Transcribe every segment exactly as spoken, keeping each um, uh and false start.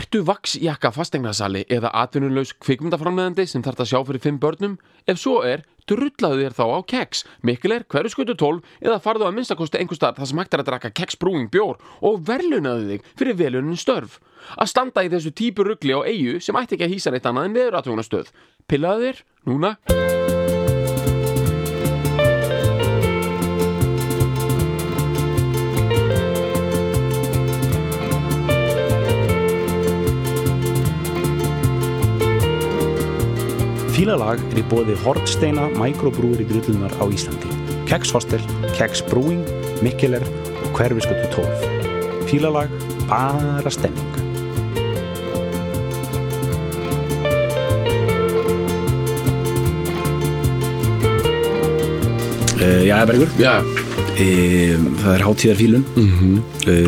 Ertu vaxjakka fasteignasali eða atvinnulaus kvikmyndaframleiðandi sem þarft að sjá fyrir fimm börnum? Ef svo er, drullaðu þér þá á Kex, Mikkeler, Hverfisgötu tólf eða farðu að minnstakosti einhvers staðar þar sem hægt er að drekka Kex Brewing bjór og verðlaunaðu þig fyrir velunnin störf. Að standa í þessu típu rugli á eyju sem ætti ekki að hýsa neitt annað en veðurathugunarstöð. Pillaðu þér, núna. Fílalag er í boði Hornsteina Microbrúri drullunar á Íslandi. Kex Hostel, Kex Brewing, Mikkeler og Hverfisgötu tólf. Fílalag, bara stemming. Uh, já, Bergur. Já. Uh, það er hátíðarfílun. Mhm.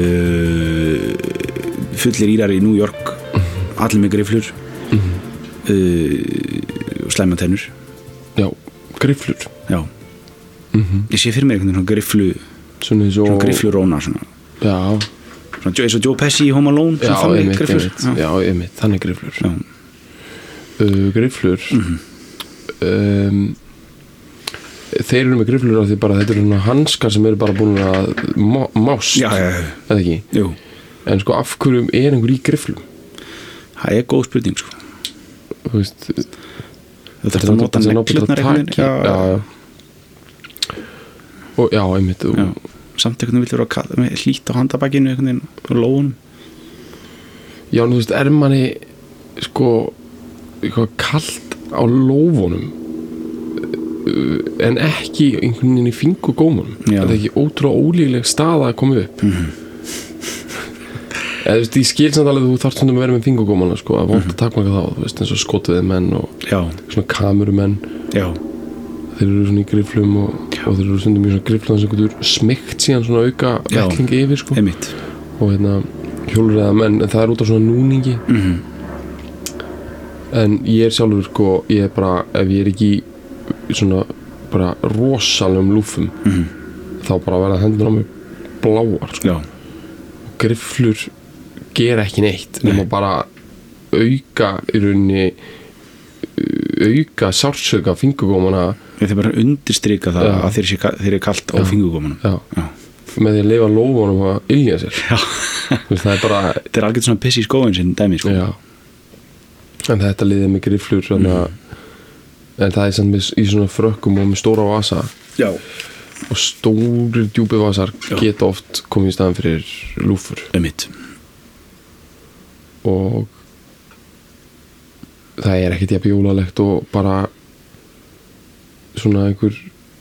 Uh, fullir írar í New York. Mm-hmm. Allir með griflur. Mhm. Uh, slæmatennur. Já, grifflur. Já. Mhm. Ég sé fyrir mér einhvern veginn svona grifflu svona eins og svona griffluróna svona. Já. Svona eins og Joe Pesci í Home Alone. Já, einmitt, grifflur. einmitt. Já, einmitt, þannig grifflur. Já. Uh, grifflur. Mhm. Um, þeir eru með grifflur af því bara þetta eru svona hanskar sem eru bara búin að má, mást. Já, já, já. Eða ekki? Jú. En sko, af hverjum er einhver í grifflum? Það er góð spurning sko. Þú veist, Þetta er að nota neglurnar einhvern veginn. Já, já, já. Og já, einmitt. Og, já. Samt einhvern veginn vilja vera með hlýtt á handabakinu einhvern veginn og lóðunum. Já, en þú veist, er manni sko eitthvað kalt á lófunum en ekki einhvern veginn í fingurgómunum. Já. Þetta er ekki ótrúlega ólíkleg staða að koma upp. Mhm. Eða þú veist, í skilsamtalið þú þarft stundum að vera með fingurgómana sko, að vonta takmarka þá, þú veist, eins og skotviði menn og já. Svona kamerumenn. Já. Þeir eru svona í griflum og, og þeir eru stundum í svona griflum sem getur smygt síðan svona auka vettlingi yfir sko. Einmitt. Og hérna hjólreiða menn, en það er út af svona núningi. Mhm. En ég er sjálfur sko, ég er bara, ef ég er ekki í svona bara rosalegum lúfum, mhm. þá bara verða hendur á mig bláar sko. Já. Grifflur gera ekki neitt Nei. nema bara auka í rauninni auka sársauka fingurgómana. Þeir bara undirstrika það já. Að þeir sé, þeir er kalt á fingurgómunum. Já. Já. Með því að leyfa lófunum að ylja sér. Já. Það er bara þetta er algjörð svona piss í skóin sinn dæmi sko. Já. En þetta liðið með grifflur svona, mm. en það er samt með, í svona frökkum og með stóra vasa. Já. Og stórir djúpi vasar já. Geta oft komið í staðan fyrir lúfur. Einmitt. Og það er ekkert jafn jólalegt og bara svona einhver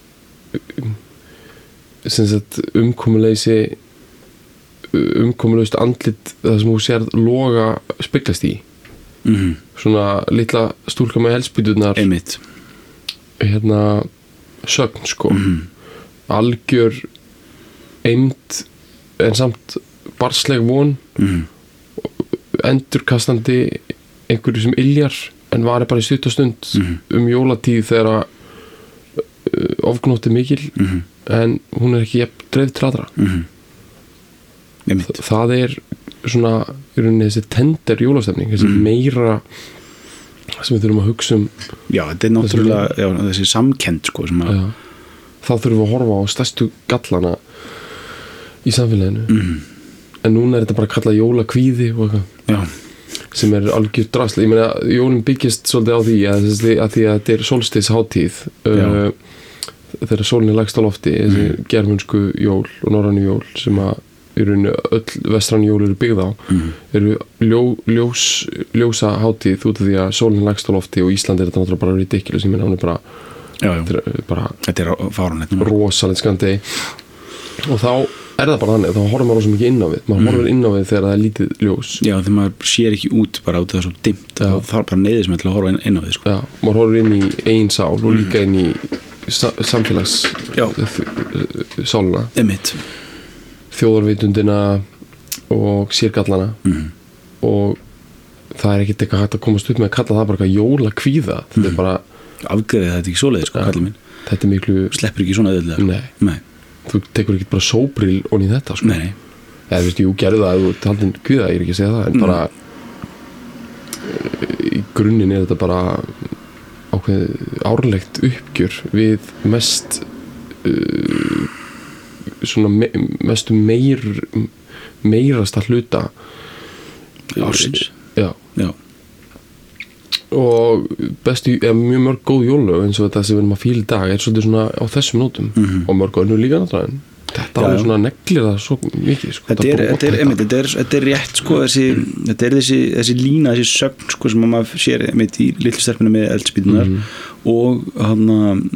sem sagt umkomuleysi umkomulaust andlit það sem þú sérð loga speglast í. Mhm. Svona litla stúlka með helspýturnar. Einmitt. Hérna sögn sko. Mhm. Algjör eymd en samt barsleg von. Mhm. Endurkastandi einhverju sem yljar en var bara í stuttastund mm-hmm. um jólatíð þegar að uh, ofgnótt er mikil mm-hmm. en hún er ekki jafn dreifð til allra. Mm-hmm. Þa, það er svona í rauninni þessi tender jólastefning, þessi mm-hmm. meira sem við þurfum að hugsa um. Já, þetta er náttúrulega þessi, já, þessi samkennd sko, sem að já. Þá þurfum við að horfa á stærstu gallana í samfélaginu. Mm-hmm. En núna er þetta bara að kalla jólakvíði og eitthvað. Já. Sem er algjör drasl. Ég meina, jólin byggist svolítið á því að, að því að þetta er solstishátíð uh, þegar sólin er lægst á lofti, þessi mm. germönsku jól og norrænu jól sem að í rauninni öll vestræn jól eru byggð á mm. eru ljó, ljós, ljósa hátíð út af því að sólin er lægst á lofti og Ísland er þetta náttúrulega bara ridiculous. Ég meina, hún er bara, já, já. Þetta er bara þetta er fáránlegt rosalegt skandi og þá er það bara þannig, þá horfum maður rosa mikið inn á við maður mm. horfir inn á við þegar það er lítið ljós. Já, þegar maður sér ekki út bara út af það svo dimmt þá þarf bara neyðis með til að horfa inn, inn á við sko. Já, maður horfir inn í eigin sál og líka inn í sa- samfélags sáluna. Einmitt. Þjóðarvitundina og sérgallana mm. og það er ekkert eitthvað hægt að komast upp með að kalla það bara eitthvað jólakvíða. Þetta mm. er bara afgreðið, þetta er ekki svoleiðis sko, kallið minn. Þetta er miklu sleppur ekki svona auðvitað. Nei. Nei. Þú tekur ekki bara sóbril onni í þetta sko. Nei. Eða þú veist, jú, gerðu það að þú ert haldinn kvíða, ég er ekki að segja það en bara í grunninn er þetta bara ákveð árlegt uppgjör við mest uh, svona me, mestu meir meirasta hluta ársins. Já. Já. Og bestu, eða mjög mörg góð jólög eins og þetta sem við erum að fíla í dag er svolítið svona á þessum nótum mm-hmm. og mörg önnur líka náttúrulega en þetta er svona neglir það svo mikið sko. Þetta er, þetta er, einmitt, þetta er, þetta er rétt sko þessi, þetta er þessi, þessi lína, þessi sögn sko sem maður sér einmitt í litlu stelpuna með eldspýtunar mm-hmm. og hann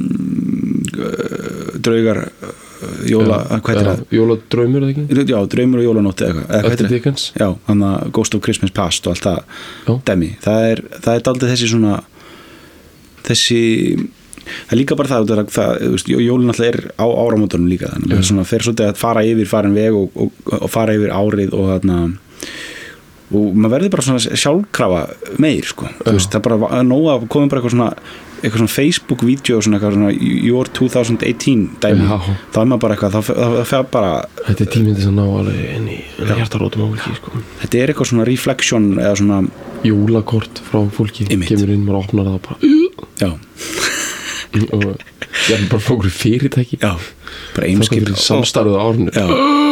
uh, draugar jóla, ja, hvað heitir ja, það? Jóladraumur eða ekki? Já, draumur og jólanótt eða eitthvað. Eftir Dickens? Já, hann að Ghost of Christmas Past og allt það já. Demi. Það er, það er daldið þessi svona þessi það er líka bara það, það, það veist, jólin alltaf er á áramótunum líka þannig að það fer svolítið að fara yfir farin veg og, og, og fara yfir árið og þarna og maður verður bara svona sjálfkrafa meir sko, þú veist, það er bara nóg að koma bara eitthvað svona, eitthvað svona Facebook-vídeó svona eitthvað svona Your twenty eighteen dæmi, já. þá er maður bara eitthvað það, það, það fer bara þetta er tíminn þess að ná alveg inn í hjartarótum á fólki sko. Þetta er eitthvað svona reflection eða svona jólakort frá fólki Einmitt. Kemur inn, maður opnar það bara já og ég er bara fókur fyrirtæki já, bara einskip samstarfið á árinu já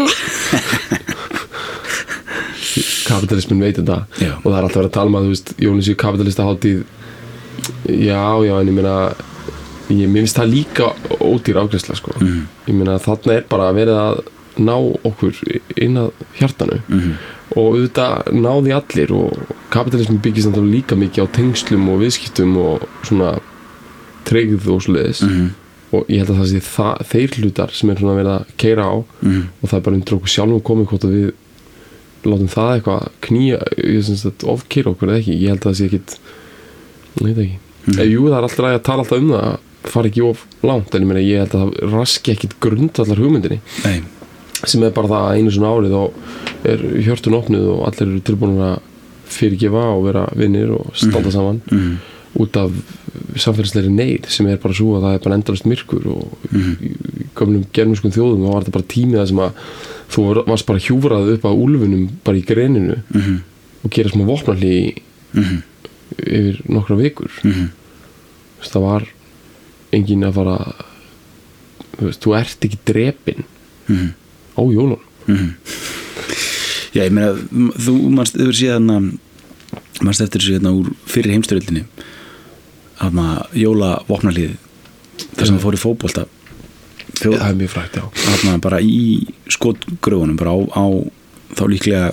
kapitalismin veit þetta já. og það er alltaf verið að tala um að þú veist jólin séu kapitalista hátíð já, já, en ég meina ég minnst það líka ódýr afgreiðsla sko. mm. ég meina þarna er bara verið að ná okkur inn að hjartanu mm. og auðvitað náði allir og kapitalismin byggist náttúrulega líka mikið á tengslum og viðskiptum og svona tryggð og svoleiðis mm. og ég held að það sé það, þeir hlutar sem er svona verið að keyra á mm. og það er bara undir okkur sjálfum komið hvort að við látum það eitthvað knýja ég syns að ofkeyra okkur eða ekki ég held að það sé ekkit ég veit ekki mm. ef jú það er alltaf að tala alltaf um það fara ekki of langt en ég meina ég held að það raski ekkit grundvallar hugmyndinni Nei. sem er bara það að einu svona árið og er hjörtun opnuð og allir eru tilbúin að fyrirgefa og vera vinnir og standa mm. saman mm. út af samfélagslegri neyð sem er bara svo að það er bara endalaust myrkur og mm. í gömlum germanskum þjóðum þá var þetta bara tímið það sem að þú varst bara hjúfrað upp að úlfunum bara í greninu mm. og gera smá vopnalí mm. yfir nokkra vikur mm. það var engin að fara þú veist, þú ert ekki drepinn mm. á jólunum mm. Já, ég meina þú manst yfir síðan manst eftir síðan úr fyrir heimstyrjöldinni að maður jóla vopnalíð þar sem það fór í fótbolta það er mjög frægt, já að maður bara í skotgröfunum bara á, á þá líklega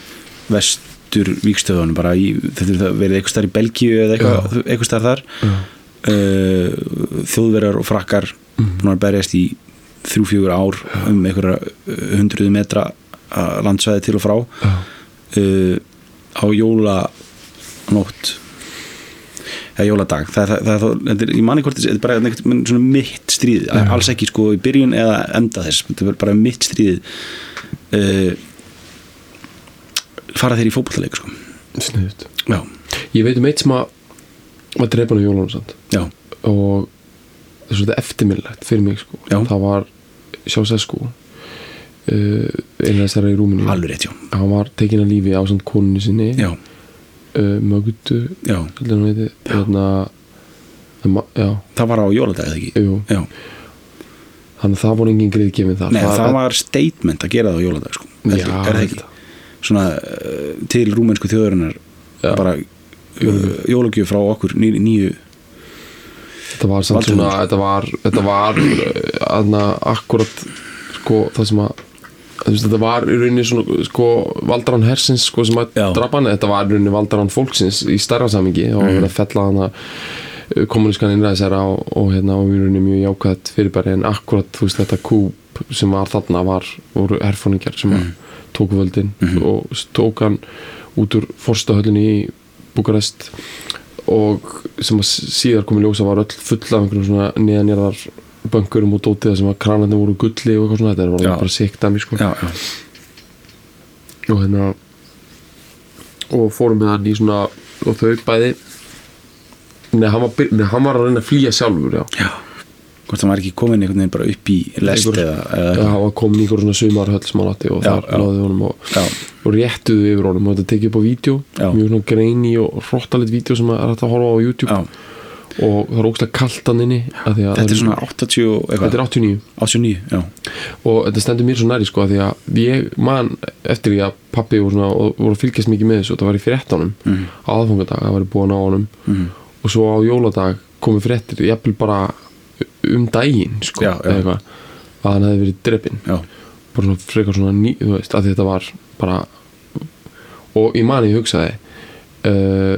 vestur víkstöðunum bara í, þetta er verið eitthvað starf í Belgíu eða eitthvað, eitthvað starf þar uh, þjóðverjar og frakkar mm. búin að berjast í þrjú, fjögur ár já. Um einhverja hundruðu metra landsvæði til og frá uh, á jólanótt eða jóladag það, það, það, það er, ég mani hvort þetta er bara einhvern svona mitt stríð ja. Alls ekki sko í byrjun eða enda þess þetta er bara mitt stríð uh, fara þeir í fótboltaleik sko. Sniðut já. Ég veit um eitt sem að var drepan á jólunum sant? Já. Og það er svolítið eftirminnilegt fyrir mig sko. Það var Ceausescu uh, eina þessara í Rúmeníu alveg rétt, já hann var tekinn af lífi á samt konunni sinni já uh, Mögdu já. Þarna, já það var á jóladag eða ekki jú. Já þannig að það voru engin greið gefin þar nei það, það var statement að gera það á jóladag sko. já, er það ekki svona uh, til rúmensku þjóðurinnar já. Bara uh, jólagjöf frá okkur ný, nýju þetta var samt svona þetta var, þetta var aðna akkurat sko það sem að veist, þetta var í rauninni svona sko valdarann hersins sko sem að drapa hann þetta var í rauninni valdarann fólksins í stærra samingi og mm. verið að fella hann að kommunískan innræðisera og, og hérna og í rauninni mjög jákvæðt fyrirbæri en akkurat þú veist þetta kúp sem var þarna var voru herfóningjar sem mm. að tóku völdin mm-hmm. og tók hann út úr forstahöllinni í Búkarest og sem að síðar komið ljósa var öll full af einhverjum svona neðanjarðar bönkurum og dótið sem að kranarnir voru gulli og eitthvað svona þetta var já. Bara sikt að mig sko já, já. og hérna og fórum með hann í svona og þau bæði neða hann var, nei, hann var að reyna að flýja sjálfur já. Já. hvort það var ekki komin einhvern veginn bara upp í lest Einhver, eða, eða já, og kom í einhver svona sumarhöll smálátti og Já, þar já. náði honum og, já, og réttuðu yfir honum og þetta tekið upp á vídeo Já. mjög svona greini og hrottalit vídeo sem er hægt að horfa á YouTube já. og það er ógstlega kalt hann inni af því að Þetta það er svona áttatíu og eitthvað þetta er áttatíu og níu áttatíu og níu, já, og þetta stendur mér svo næri sko af því að ég man eftir því að pappi og, svona, og voru að fylgjast mikið með þessu og það var í fréttunum Mhm. á aðfangadag, það var búin á honum Mhm. og svo á jóladag komu fréttir jafnvel bara um daginn sko, Já, já. eða eitthvað að hann hefði verið drepinn já, bara svona frekar svona ný, þú veist, að þetta var bara og ég man ég hugsaði uh,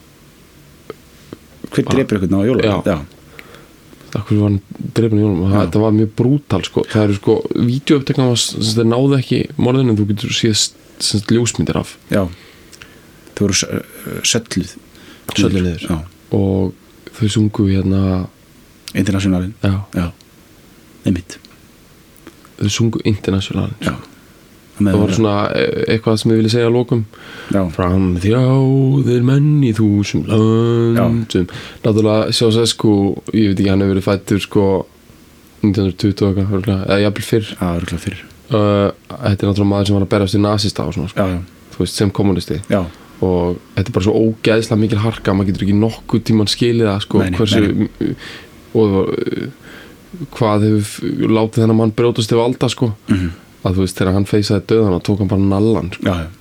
hver drepur eitthvað á jóla Já. já, akkur var hann drepinn í jólum og það, þetta var mjög brútal sko, það eru sko vídeouptekna sem þeir náðu ekki morðin en þú getur séð sem sagt ljósmyndir af já þau voru s- sölluð Sölluð niður. já, og þau sungu hérna internationalin, já, já, einmitt þau sungu international já, það var svona e- eitthvað sem ég vilja segja að lokum já, fram þjóðir menn í þúsund löndum náttúrulega Ceausescu ég veit ekki hann hefur verið fættur sko nítján hundruð tuttugu og eitthvað örugglega, eða jafnvel fyrr já, örgulega fyrir uh, þetta er náttúrulega maður sem var að berast í nasista og svona sko, já, já, þú veist, sem kommunisti já, og þetta er bara svo ógeðslega mikil harka maður getur ekki nokkuð tímann skilið það sko, Nei, nei, hversu og uh, hvað hefur látið þennan mann brjótast til valda sko mhm, að þú veist, þegar hann feysaði döðan og tók hann bara nallan sko, já, já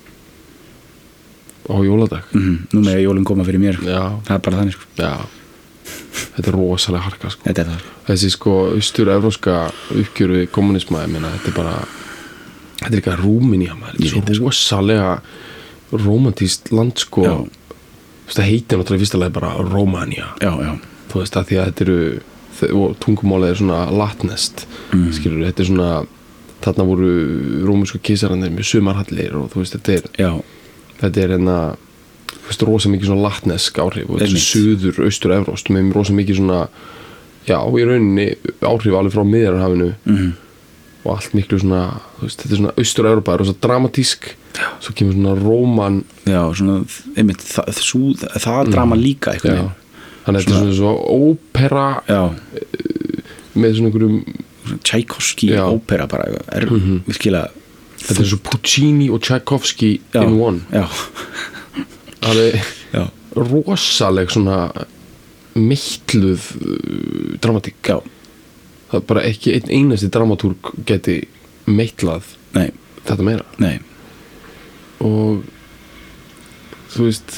á jóladag mhm, nú með jólinn koma fyrir mér já, það er bara þannig sko, já þetta er rosalega harka sko þetta er það þessi sko austur-evróska uppgjöru við kommunisma, ég meina, þetta er bara þetta er ekki að Rúmenía maður, Ég þetta er svo rosalega romantískt land sko Já. þú veist, það heitir náttúrulega í fyrsta lagi bara Rómania, já, já, þú veist, að því að þetta eru þe- og tungumálið er svona latnest Mm. skilur, þetta er svona þarna voru rómensku keisararnir með sumarhallir og þú veist, þetta er já, þetta er enna þú veist, rosa mikið svona latnesk áhrif og þetta Einmitt. er suður, austur, evróst með rosa mikið svona já, í rauninni áhrif alveg frá miðjarðarhafinu mhm, og allt miklu svona þú veist, þetta er svona austur Evrópa, rosa dramatísk svo kemur svona róman já, svona einmitt, það, sú, það drama líka já, eitthvað þannig að þetta er svona svo ópera já, með svona einhverjum Tchaikovsky Já. ópera bara er Mhm. virkilega þetta er svo Puccini og Tchaikovsky já, in one já, alveg já, rosaleg svona mittluð uh, dramatík já, það er bara ekki einn einasti dramatúrg geti meitlað nei, þetta meira nei og þú veist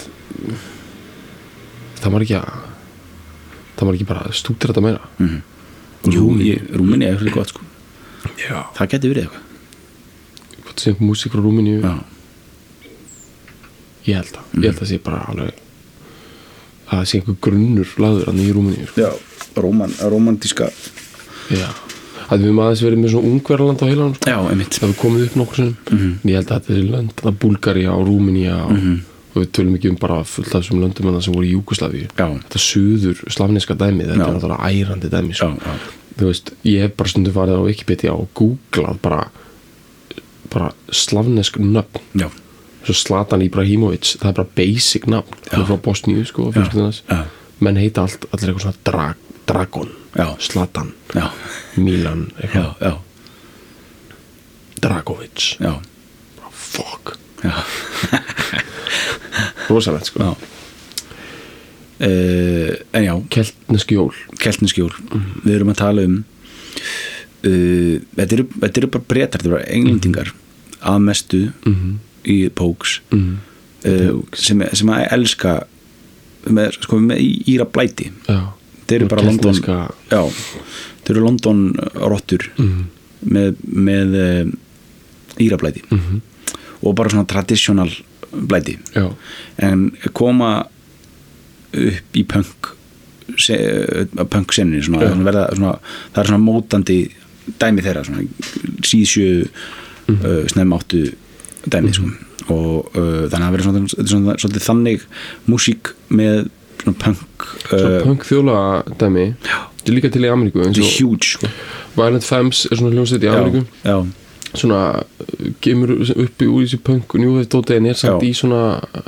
það var ekki að það var ekki bara að stútir þetta meira mhm. jú, ég, Rúmeni er eitthvað gott sko já, það geti verið eitthvað hvað sé einhver músík frá Rúmeníu já, ég held að, ég held að sé bara alveg að það sé einhver grunnur lagður að nýja Rúmeníu sko. já, Róman, romantíska já, að við höfum aðeins verið með svona ungverðarland á heilanum sko. já, einmitt það hefur komið upp nokkur sinnum Mhm. en ég held að þetta er lönd, það Búlgaría og Rúmenía og, Mhm. og við tölum ekki um bara fullt af þessum löndum en það sem voru í Júgoslavíu já, þetta suður slavneska dæmi, þetta Já. er náttúrulega ærandi dæmi já, sko. já, þú veist, ég hef bara stundum farið á Wikipedia og googlað bara bara slavnesk nöfn já, svo Zlatan Ibrahimovic, það er bara basic nafn Já. hann er frá Bosníu sko Já. fjölskyldunas. já, menn heita allt, allir eitthvað svona drag, Dragon, já, Zlatan já, Milan, já, eitthvað já, Dragovic, já, fuck já, rosalegt sko já. Uh, en já, keltnesk jól keltniskjól við erum að tala um uh, þetta eru, þetta eru bara bretar, þetta eru bara englendingar að mestu mm -hmm. í Póks Mm uh, sem, sem að elska með, sko, með í- íra blæti já, þeir eru bara London keltneska já, þeir eru London rottur mm með, með uh, íra blæti -hmm. og bara svona traditional blæti já, en koma upp í punk se, punk senni svona, Já. svona verða, svona, það er svona mótandi dæmi þeirra svona, síðsjö Mhm. uh, snemm áttu dæmi sko. og uh, þannig að það verður svona, svona, svona, svona þannig músík með svona punk svona uh, punk þjóla dæmi þetta er líka til í Ameríku eins þetta og er huge sko. Violent Femmes er svona hljómsveit í Ameríku já, já, svona uh, kemur uppi úr þessi punk og njúðið dótið en er samt Já. í svona uh,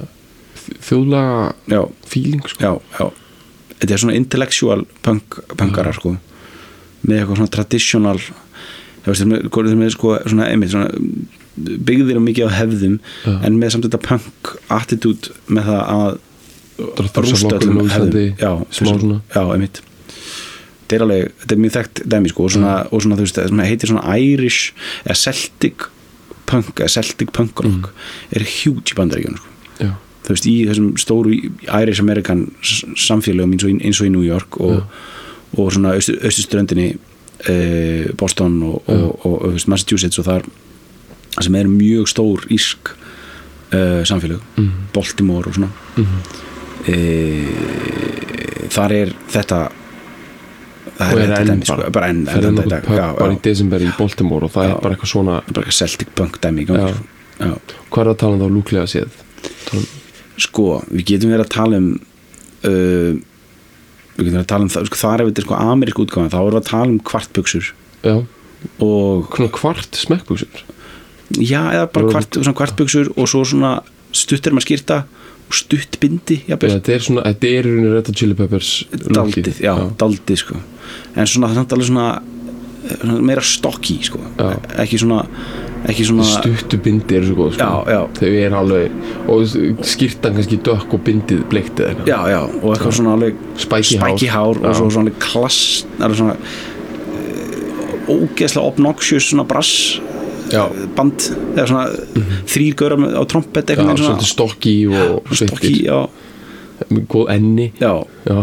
þjóðlega já, feeling sko. já, já þetta er svona intellectual punk, punkarar sko. með eitthvað svona traditional það veist, þeir með sko svona, einmitt, svona byggðir mikið á hefðum Já. en með samt þetta punk attitude með það að rústa öllum hefðum já, smá svona já, einmitt þetta er alveg, þetta er mjög þekkt dæmi sko og svona, mm. og svona þú veist, það heitir svona Irish eða Celtic punk eða Celtic punk rock mm. er huge í Bandaríkjunum sko. Já. Þú veist, í þessum stóru Irish American samfélögum eins og í, eins og í New York og, og svona austurströndinni eh, Boston og, og, og, og veist, Massachusetts og þar sem er mjög stór írsk eh, samfélög mm. Baltimore og svona mm. eh, þar er þetta það og er er enn dæmi, sko, bara enn það er enn okkur punk bara í desember í Baltimore og það já. er bara eitthvað svona bara Celtic punk dæmi í gangi já. Já. Hvað er það að tala um þá lúklega séð? Um... Sko, við getum verið að tala um uh, við getum verið að tala um það sko, þar ef þetta er sko amerísk útgáfa þá erum við að tala um kvartbuxur já. Og svona kvart smekkbuxur já, eða bara kvart, svona kvartbuxur og svo svona stuttir maður skýrta og stutt bindi já, þetta er svona, þetta er í rauninni Red Hot Chili Peppers daldið, já, já. daldið sko en svona það er alveg svona meira stokki sko já. ekki svona ekki svona stuttu bindi eru svo góð sko. já, já. þau er alveg og skýrtan kannski dökk og bindið bleikt eða eitthvað já, já, og eitthvað já. Svona alveg spæki hár, hár og svo svona klass það er svona uh, ógeðslega obnoxious svona brass já. Band eða svona mm-hmm. þrýr gaurar á trompet já, svona stokki og stokki, já með góð enni já, já.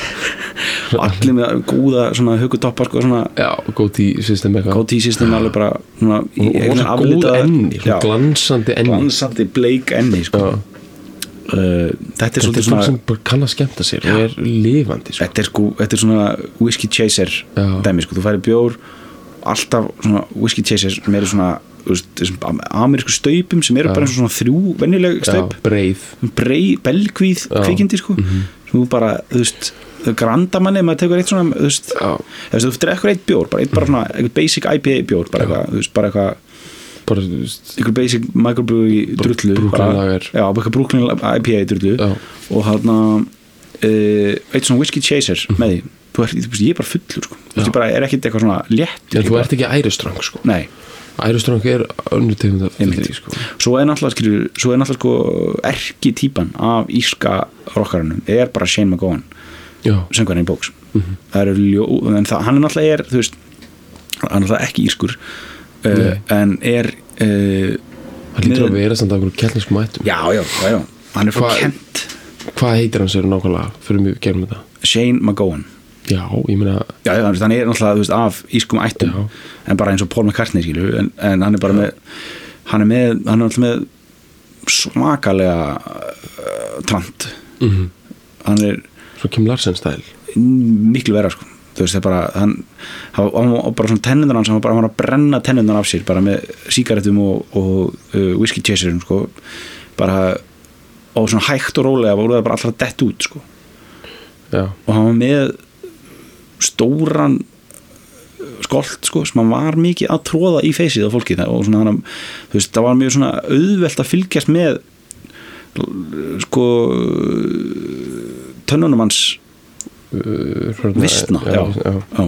allir með góða svona hugutoppar sko svona já, góð tí-system góð tí-system alveg bara svona og, og svona góð enni, svona glansandi enni glansandi bleik enni sko uh, þetta er svolítið svona sem bara kann að skemmta sér já. Og er lifandi sko. þetta er sko, þetta er svona whisky chaser já. Dæmi sko, þú færi bjór alltaf svona whisky chaser sem eru svona amerísku staupum sem eru ja. Bara eins og svona þrjú venjuleg staup ja, breið, breið belgvíð ja. Kvikindi sko mm-hmm. þú bara, þú veist, grandamanni maður tekur eitt svona, þú veist ja. Þú drekkur eitt bjór, bara eitt bara svona eitthvað basic I P A bjór, bara eitthvað, þú veist, bara eitthvað bara, þú veist eitthvað basic microbrewery drullu brúklinlager já, eitthvað brúklin I P A drullu ja. Og þarna uh, eitt svona whisky chaser mm. með því þú ert, þú veist, ég er bara fullur sko þú veist, ég bara er ekkert eitthvað svona létt en þú ert ekki ærustrang sko nei ærustrang er önnur tegund af fyllri sko svo er náttúrulega skilur svo er náttúrulega sko erki típan af írska rockaranum er bara Shane MacGowan söngvarinn í Bóks mm-hmm. það er ljó en það hann er náttúrulega er þú veist hann er náttúrulega ekki írskur uh, en er uh, hann lítur að vera samt af einhverjum keltneskum mættum já já já já hann er frá Kent hvað heitir hans eru nákvæmlega fyrir mjög gerum þetta Shane MacGowan já, ég meina já, hann er náttúrulega, þú veist, af ískum ættum já. En bara eins og Paul McCartney, skilur en, en hann er bara já. Með hann er með, hann er alltaf með svakalega uh, trant mm-hmm. hann er svo Kim Larsen stæl miklu vera, sko þú veist, það er bara, hann hann var bara svona tennundar hans, hann var bara hann var að brenna tennundar af sér, bara með sígarettum og, og uh, whisky chaserum, sko bara, og svona hægt og rólega voru það bara allra dett út, sko já. Og hann var með stóran skolt sko sem hann var mikið að tróða í feysið á fólki og svona hann, þú veist, það var mjög svona auðvelt að fylgjast með sko tönnunum hans uh, vistna já, já, já. Já.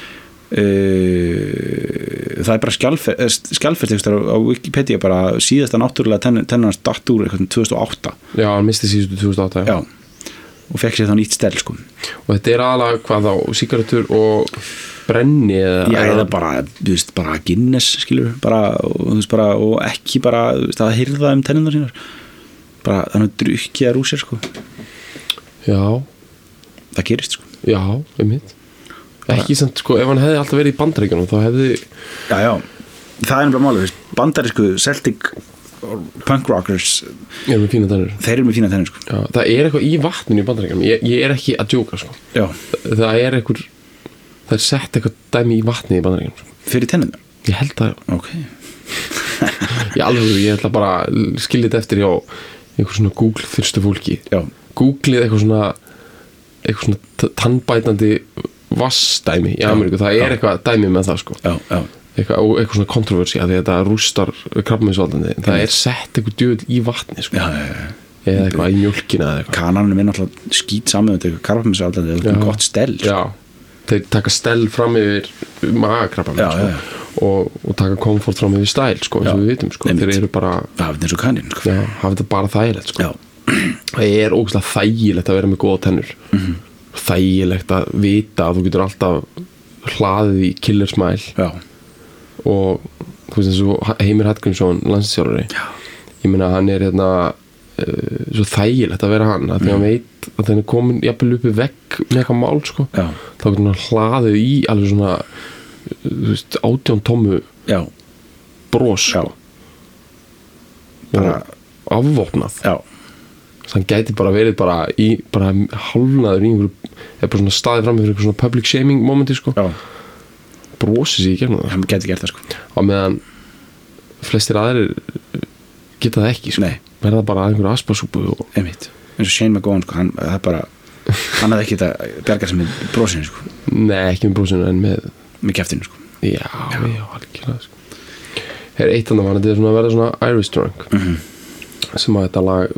Uh, það er bara skjálfert á Wikipedia bara síðasta náttúrulega tennun hans datt úr eitthvað tvö þúsund og átta já, hann misti síðustu tvö þúsund og átta já, já. Og fekk sér þá nýtt stel sko og þetta er aðalega hvað þá sígarettur og brenni eða já eða bara, þú veist, bara Guinness skilur, bara, og, þú veist, bara og ekki bara, þú veist, að hirða um tennundar sínar bara þannig að drukja rúsir sko já það gerist sko já, einmitt ekki samt sko, ef hann hefði alltaf verið í Bandaríkjunum þá hefði já, já, það er bara málið, bandarísku Celtic punk rockers er með fína tennur þeir eru með fína tennur sko já, það er eitthvað í vatninu í Bandaríkjunum ég, ég er ekki að djóka sko já. það er eitthvað það er sett eitthvað dæmi í vatni í Bandaríkjunum sko. fyrir tennundar? ég held það ok ég alveg, ég ætla bara að skilja þetta eftir hjá eitthvað svona Google þyrstu fólki já. Googlið eitthvað svona eitthvað svona tannbætandi vassdæmi í Ameríku, það er já. Eitthvað dæmi með það sko já, já. Eitthvað, eitthvað svona kontroversi að þetta rústar krabbameinsvaldandi, það er sett eitthvað djöð í vatni sko. já, já, já. eða eitthvað í mjólkina eða eitthvað kananum er náttúrulega skít saman með þetta krabbameinsvaldandi, þetta er gott stel sko. já, þeir taka stel fram yfir magakrabbamein Já, sko. já, já. Og, og taka komfort fram yfir stæl sko, eins og við vitum sko. Þeir eru bara hafa þetta eins og kaninn sko. já, hafa þetta bara þægilegt sko. Já. Það er ógeðslega þægilegt að vera með góða tennur mm-hmm. þægilegt að vita að þú getur alltaf hlaðið í killer smile Já. og þú veist eins og Heimir Hallgrímsson landsliðsþjálfari ég meina hann er hérna uh, svo þægilegt að vera hann að því hann veit að hann er komin jafnvel uppi vegg með eitthvað mál sko. Þá getur hann hlaðið í alveg svona þú veist átján tómu Já. bros sko. bara afvopnað Já. hann gæti bara verið bara í bara hálfnaður í einhverju eða bara svona staðið fram með eitthvað svona public shaming momenti sko. brosið sér í gegnum það hann gæti gert það sko. á meðan flestir aðrir geta það ekki sko. verða bara að einhverju asparsúpu og... einmitt, eins og Shane McGowan sko, hann, það bara, hann hafði ekki þetta bjarga sem með brosinu sko. nei, ekki með brosinu en með með kæftinu sko. já, já, algjörlega sko. Her eitt annar var þetta er svona að verða svona Irish drunk mm-hmm. sem að þetta lag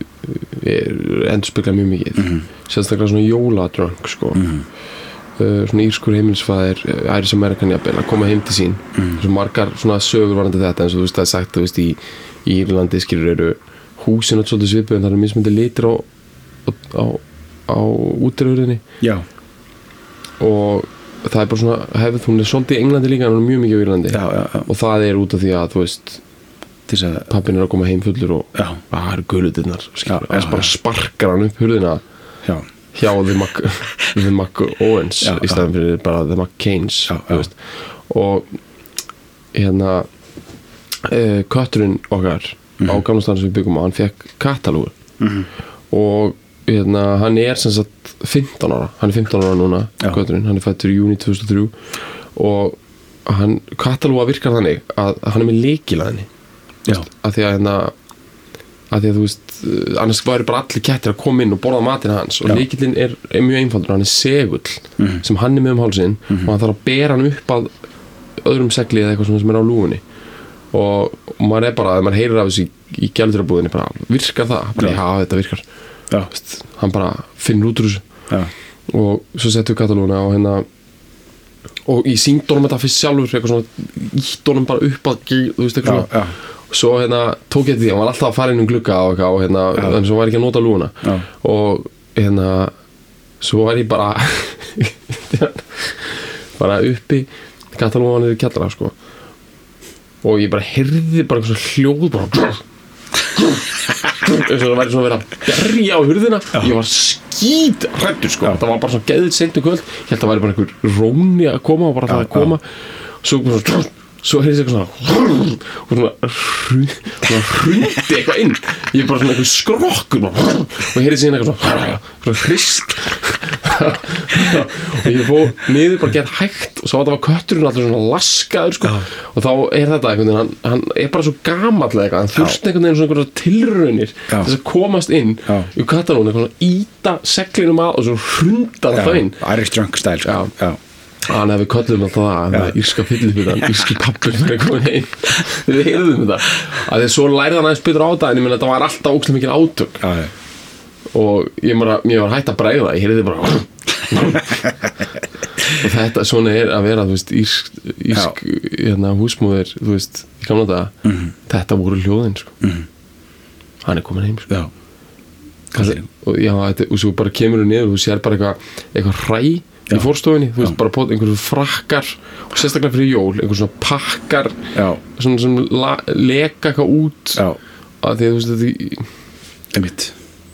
endurspegla mjög mikið mm-hmm. sérstaklega svona jóladrunk sko. mm-hmm. uh, svona írskur heimilisfæðir Irish American jafnvel að koma heim til sín mm-hmm. svo margar svona sögur varandi þetta eins og þú veist það er sagt þú veist í, í Írlandi skilur eru húsin og svolítið svipuð en það eru mismundi litir á á, á útirhurðinni já og það er bara svona hefð hún er svolítið í Englandi líka en hún er mjög mikið á Írlandi já, já, já. og það er út af því að þú veist pappin er að koma heim fullur og já. það eru gulutinnar þess bara sparkar hann upp hurðina já. hjá The Mac The Mac Owens já, í staðan fyrir bara The Mac Canes já, já. og hérna uh, kötturinn okkar mm-hmm. á gamla staðan sem við byggum á hann fekk katalógu mm-hmm. og hérna hann er sem sagt fimmtán ára hann er fimmtán ára núna kötturinn, hann er fættur í júní tvö þúsund og þrjú og hann katalóga virkar þannig að hann er með lykilaðinni að því að hérna að því að þú veist annars væri bara allir kettir að koma inn og borða matinn hans og lykillinn er, er mjög einfaldur hann er segull mm-hmm. sem hann er með um hálsinn mm-hmm. og hann þarf að bera hann upp að öðrum segli eða eitthvað sem er á lúgunni og, og maður er bara, þegar maður heyrir af þessu í, í gældrabúðinni bara virkar það, bara já þetta virkar veist, hann bara finnur út úr þessu já. og svo settum við katalóguna og hérna og ég síndi honum þetta fyrst sjálfur eitthvað svona, ítt honum bara upp að þú veist eitthvað svona svo hérna tók ég því, hann var alltaf að fara inn um glugga og, og hérna, en svo var ég ekki að nota lúuna já. og hérna svo var ég bara bara uppi katalógan er í kjallara sko og ég bara heyrði bara eitthvað hljóð bara eins og það væri svona verið að berja á hurðina já. Ég var skít hræddur sko já. Það var bara svona geðið seint um kvöld ég held að það væri bara einhver róni að koma og bara það að koma svo svona svo heyrðis eitthvað svona og svona svona hrundi eitthvað inn ég bara svona eitthvað skrokkur og heyrðis síðan eitthvað svona svona hrist og ég fór niður bara gett hægt og svo að það var kötturinn alltaf svona laskaður sko já. Og þá er þetta einhvern veginn hann, hann er bara svo gamall eitthvað hann þurfti einhvern veginn svona einhverja tilraunir þess að komast inn já. Í katalónu eitthvað svona íta seglinum að og svo hrunda það inn Irish drunk style sko. já. Já. Þannig að við köllum alltaf það að írska fyllifítan, írski pappur sem er komin heim við heyrðum þetta að því svo lærði hann aðeins betur á það en ég menn þetta var alltaf ógeðslega mikil átök já, já. og ég, bara, ég var hætt að bregða ég heyrði bara og þetta svona er að vera þú veist, írsk, írsk hérna, húsmóðir þú veist, ég kannu þetta mm-hmm. þetta voru hljóðin sko. mm-hmm. hann er komin heim sko. það, og, já, þetta, og svo bara kemur þú niður og þú sér bara eitthvað eitthvað hræ í fórstofinni, þú veist, já. Bara pót einhverjum frakkar og sérstaklega fyrir jól einhverjum svona pakkar já. Svona sem la, leka eitthvað út já. Að því að þú veist þetta einmitt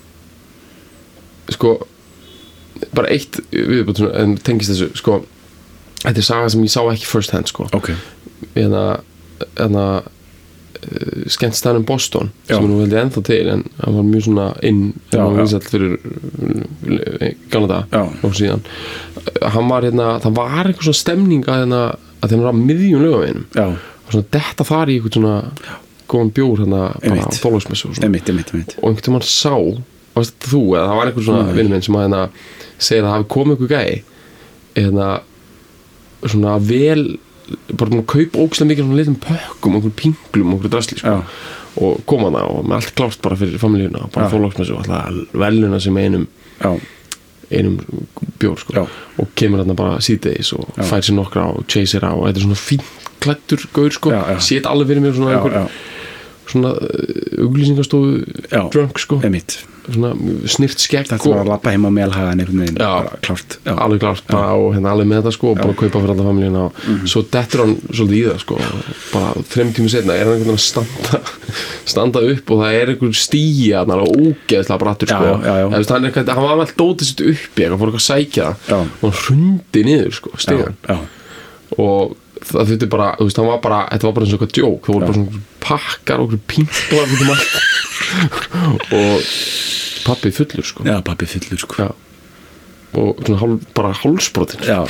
sko bara eitt viðbútt en tengist þessu sko þetta er saga sem ég sá ekki first hand sko okay. en að en að skemmtstæðan Boston já. Sem er nú heldur ennþá til en hann var mjög svona inn hann var vinsæll fyrir gamla daga og síðan hann var hérna, það var eitthvað svona stemning að hérna, að þeim var að miðjum lögaveginum og svona detta þar í eitthvað svona góðan bjór hérna bara á Þorláksmessu og einmitt, einmitt, einmitt. Og einhvern veginn mann sá, varst þetta þú eða það var einhver svona vinur minn sem að hérna segir að það hafi komið einhver gæi hérna svona vel bara búin að kaupa ógeðslega mikið svona litlum pökkum og einhverjum pinglum og einhverju drasli sko. Og koma hana og með allt klárt bara fyrir familíuna bara Þorláksmessu og alltaf veluna sem einum einum bjór sko. Og kemur þarna bara síðdegis og já. Fær sér nokkra og chaser á og þetta er svona fínt klæddur gaur sko, set alveg fyrir mér svona já, einhver já. Svona auglýsingastofu drunk sko, emitt svona snirt skegg þetta var að lappa heim á Melhagan einhvern veginn bara klárt já. Alveg klárt bara, og hérna alveg með þetta sko og bara kaupa fyrir alla familjíuna og mm -hmm. svo dettur hann svolítið í það sko bara þrem tíma setna er hann einhvern veginn að standa standa upp og það er einhver stigi að hann er ógeðslega brattur sko já, já, já. Eða, hann, er, hann var alltaf dótið sitt uppi hann fór eitthvað að sækja það og hann hrundi niður sko stigan og það þurfti bara, þú veist, hann var bara þetta var bara eins og eitthvað djók, það voru bara svona pakkar og pimplar út um allt og pappi fullur sko já, pappi fullur sko já. Og svona hálf, bara hálsbrotin já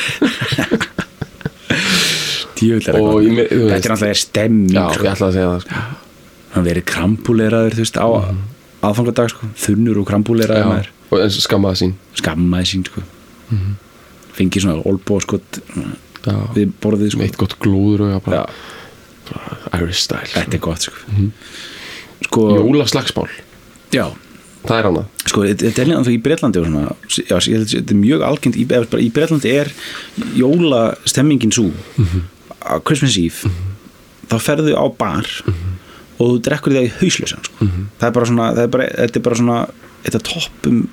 djöfull er eitthvað þetta er náttúrulega stemming já, sko. Ég ætla að segja það sko hann verið krambúleraður, þú veist, á mm. aðfangadag sko, þunnur og krambúleraður maður og eins skammaði sín skammaði sín sko mm. fengið svona olbó sko já. Við borðið sko eitt gott glóður og bara, bara Irish style þetta er gott sko, mm. sko jólaslagsmál já það er hana sko, þetta er líka í Bretlandi og svona já, þetta er mjög algengt í, í Bretlandi er jólastemmingin svo mm -hmm. á Christmas Eve mm -hmm. þá ferðu á bar mm -hmm. og þú drekkur það í hauslausan sko. mm -hmm. það er bara svona það er bara, þetta er bara svona þetta toppum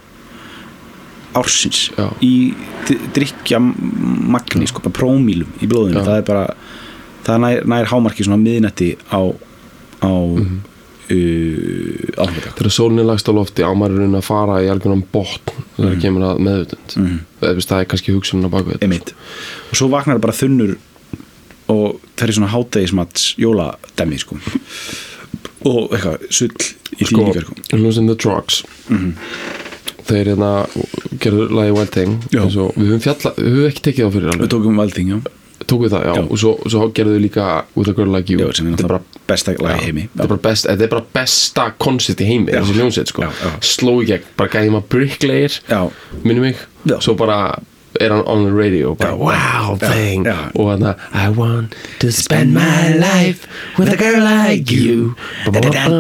ársins já. Í drykja magni sko, bara prómílum í blóðinu já. Það er bara það nær, nær hámarki svona miðnætti á á mm -hmm. Uh, þegar sólinn er lagst á lofti ámarurinn að fara í algjörnum botn þegar það mm. kemur að meðvutund mm. það er kannski hugsunin á baku þetta og svo vaknar það bara þunnur og það er svona hátegismats jólademmi sko og eitthvað sull í sko, þýningar sko Losing the Drugs mm -hmm. þeir hérna gerður lagi Wild Thing og við höfum fjalla, við höfum ekki tekið á fyrir alveg við tókum Wild Thing, já tók við það, já, já. og svo, svo gerðu þau líka With a Girl Like You já, þetta er bara besta lag í heimi þetta er bara besta, þetta er bara besta koncept í heimi þessi hljómsveit sko, já, já. Sló í gegn bara gæði maður Bricklayer minnum mig, já. Svo bara er hann on the radio bara já, wow já, thing já. Og hann I want to spend my life with a girl like you og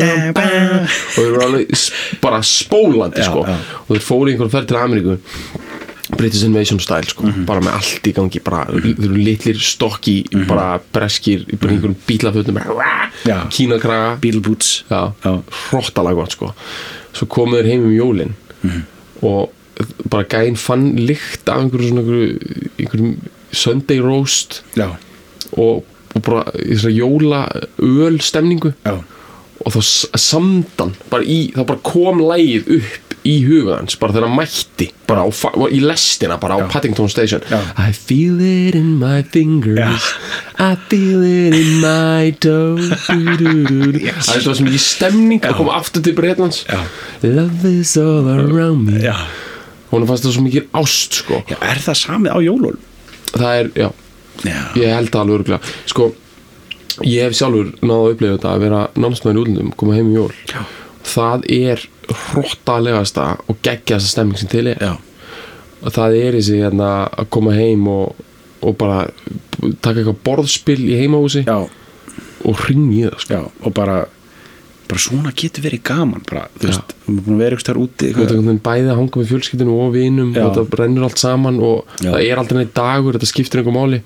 þau eru alveg bara spólandi sko já. Og þau fóru einhvern ferð til Ameríku British Invasion style sko, mm -hmm. bara með allt í gangi bara, mm -hmm. þau eru litlir stokki mm -hmm. bara breskir, bara einhverjum bílafötum kínakraga bílboots hrottalega gott sko svo komuður heim um jólin mm -hmm. og bara gæinn fann lykt af einhverjum svona einhverjum, einhverjum Sunday roast já. Og, og bara í þessari jóla öl stemningu já. Og þá samdan bara í, þá bara kom lagið upp í huga hans, bara þegar hann mætti bara á, í lestina, bara á já. Paddington Station já. I feel it in my fingers já. I feel it in my toe yes. Það er svo mikið stemning að koma aftur til Bretlands Love is all around me já. Hún fannst það svo mikið ást sko já, er það samið á jólul? Það er, já, já. Ég held það alveg örugglega sko, ég hef sjálfur náðu að upplifa þetta að vera námsmaður í útlöndum, koma heim í jól já. Það er hrottalegasta og geggjasta stemming sem til er já. Það er þessi hérna að koma heim og, og bara taka eitthvað borðspil í heimahúsi já. Og hringi í það sko. já, og bara, bara svona getur verið gaman bara, þú veist, við erum búin að vera eitthvað þar úti þú veist, bæði að hanga með fjölskyldinu og vinum já. Og þetta rennur allt saman og já. Það er aldrei neitt dagur, þetta skiptir einhver máli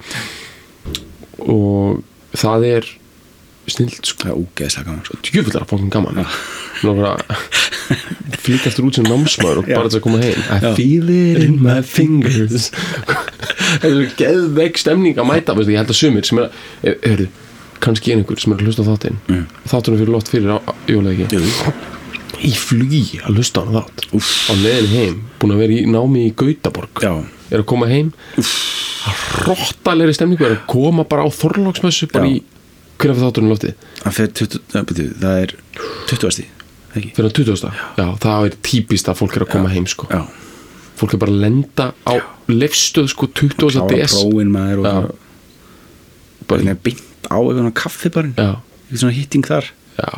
og það er snilt sko. Það er ógeðslega gaman sko. Djöfullar að fókin gaman Nógra flýta eftir út sem námsmaður og bara þess að koma heim I já. Feel it in my fingers Það er svo geðveik stemning að mæta veist, ég held að sumir sem er að hörðu, kannski einhver sem er að hlusta á þáttinn mm. þáttunum fyrir loft fyrir jólaðiki í flugi að hlusta á þátt Úff. Á leiðin heim, búin að vera í námi í Gautaborg já. Er að koma heim hrottalegri stemningu er að koma bara á Þorláksmessu bara já. Í hvernig fyrir þáttunum loftið það er tuttugasti fyrir að tuttugasta já. Já, það er típist að fólk er að koma já. Heim sko já. Fólk er bara að lenda á leifstöð sko tuttugasta des prófin maður og það bara er beint á eitthvað kaffibarinn eitthvað svona hitting þar já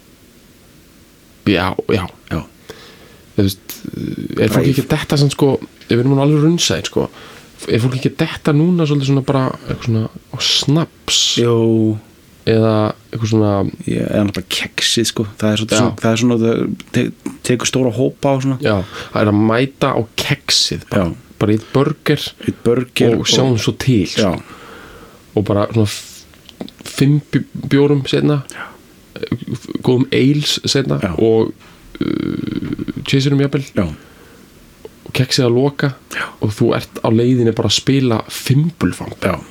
já, já, já. Þú veist, er fólk ekki að detta sann sko, ef við erum alveg runnsæð sko, er fólk ekki að detta núna svolítið svona bara eitthvað svona á snaps jú eða eitthvað svona já, eða náttúrulega keksið sko það er svona, það er svona það te, tekur stóra hópa og svona já, það er að mæta á keksið bara, bara eitt burger, eitt burger og sjáum og, svo til sko. Og bara svona fimm bjórum setna, góðum ales setna já. Og uh, chaserum jafnvel og keksið að loka já. Og þú ert á leiðinni bara að spila fimbulfamp já.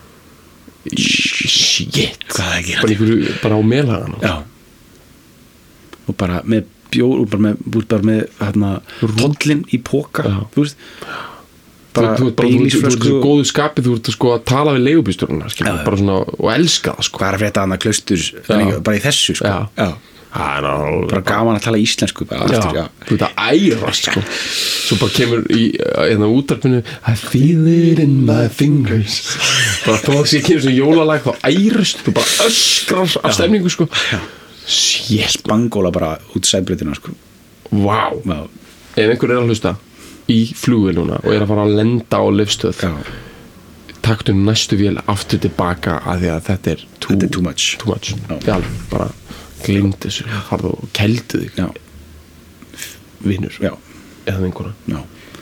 Shit bara, einhverju, bara á melhagana já. Og bara með bjór og bara með, bara með hérna, tollin í póka þú veist bara þú ert svo góðu skapið, þú ert sko að tala við leigubílstjórana bara svona og elska það sko. Hvað er að frétta annað klaustur bara í þessu sko. Já. Já. Já. Bara gaman að tala íslensku bara já. Aftur, já. Þú veit að ærast sko. Svo bara kemur í hérna útvarpinu I feel it in my fingers bara þá að sé kemur svona jólalag þá ærast þú bara öskrar af stemningu sko. Shit spangóla bara út sæbreytina sko. Vá wow. Ef einhver er að hlusta í flugvéluna og er að fara að lenda á lyfstöð taktu næstu vél aftur tilbaka að því að þetta er too, þetta er too much, too much. Já, bara gleymd þessu farðu og keldu þig já. Vinur já. Eða einhverja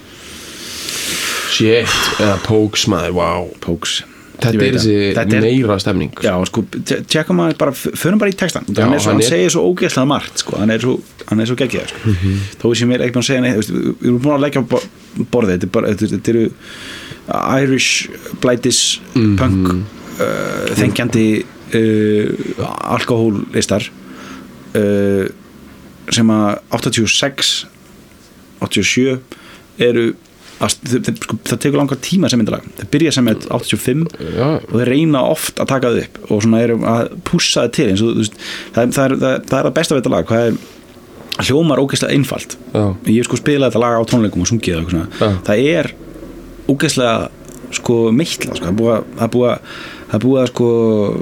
shit, eða Pokes maður, wow Pokes þetta er þessi meira stemning já, sko, tjekka maður bara förum bara í textan, já, hann, er svo, hann, hann er... segir svo ógeðslega margt sko, hann er svo, hann er svo geggjaður sko. mm-hmm. þó sem ég er ekki búin að segja neitt við erum búin að leggja á borðið þetta, bara, þetta, þetta eru Irish blætis mm-hmm. punk uh, þengjandi uh, alkohólistar uh, sem að áttatíu og sex áttatíu og sjö eru að, það, sko, það tekur langar tíma sem myndalag það byrja sem með áttatíu og fimm já. Og þeir reyna oft að taka það upp og svona eru að pússa það til eins og veist, það, það, er, það, það er að besta við þetta lag hvað er hljómar ógeðslega einfalt já. Ég hef sko spilað þetta lag á tónleikum og sungið og svona það er ógeðslega sko meitla sko. það er búið að það er búið að, það er búið að sko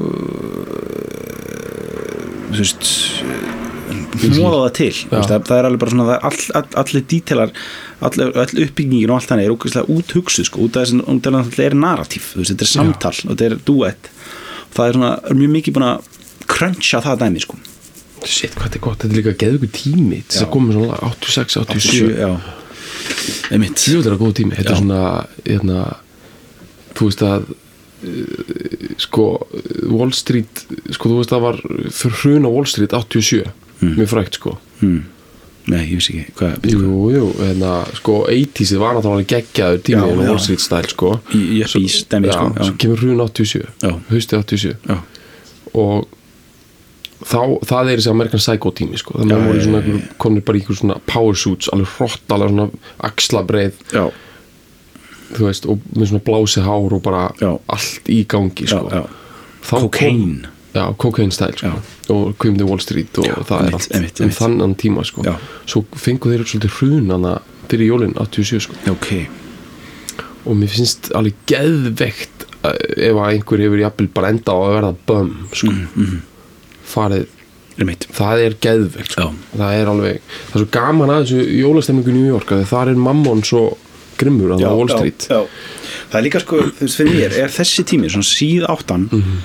þú veist móða það til það, það er alveg bara svona það er all, all, allir dítelar all, all uppbyggingin og allt þannig er ógeðslega úthugsuð sko, út af þess að þetta er narratív veist, þetta er samtal já. Og þetta er duett og það er svona er mjög mikið búin að cruncha það dæmi sko shit hvað þetta er gott, þetta er líka geðugur tími þess að koma svona áttatíu og sex áttatíu og sjö já einmitt þetta er góð tími þetta er svona hérna, þú veist að sko Wall Street sko þú veist að það var fyrir hrun á Wall Street áttatíu og sjö mm. mjög frægt sko mm. nei ég veist ekki hvað jú jú hérna sko eighties var náttúrulega geggjaður tími á Wall Street stæl sko í epís dæmi sko já svo kemur hrun áttatíu og sjö haustið áttatíu og sjö já og þá það er þessi American Psycho tími sko þannig að það voru svona einhver komnir bara í einhver svona power suits alveg hrottalega svona axlabreið já þú veist og með svona blásið hár og bara já. Allt í gangi sko já, já. Cocaine já, cocaine style sko já. Og Queen of Wall Street og já, það er allt emitt, emitt. Þannan tíma sko já. Svo fengu þeir svolítið hrunana fyrir jólin áttatíu og sjö sko okay. Og mér finnst alveg geðveikt ef að einhver hefur jafnvel bara enda á að verða bum sko mm, mm. farið emitt. Það er geðveikt sko já. Það er alveg það er svo gaman að þessu jólastemningu í New York að það er Mammon svo grimmur á Wall Street já, já. Það er líka sko þú veist fyrir mér er þessi tími svona síð áttan mm-hmm.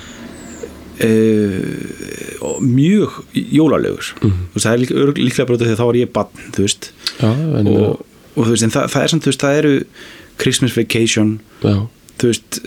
uh, mjög jólalegur mm-hmm. þú veist það er líka, líklega bara þegar þá var ég barn þú veist já, en og, og þú veist en það, það er samt þú veist það eru Christmas Vacation já. Þú veist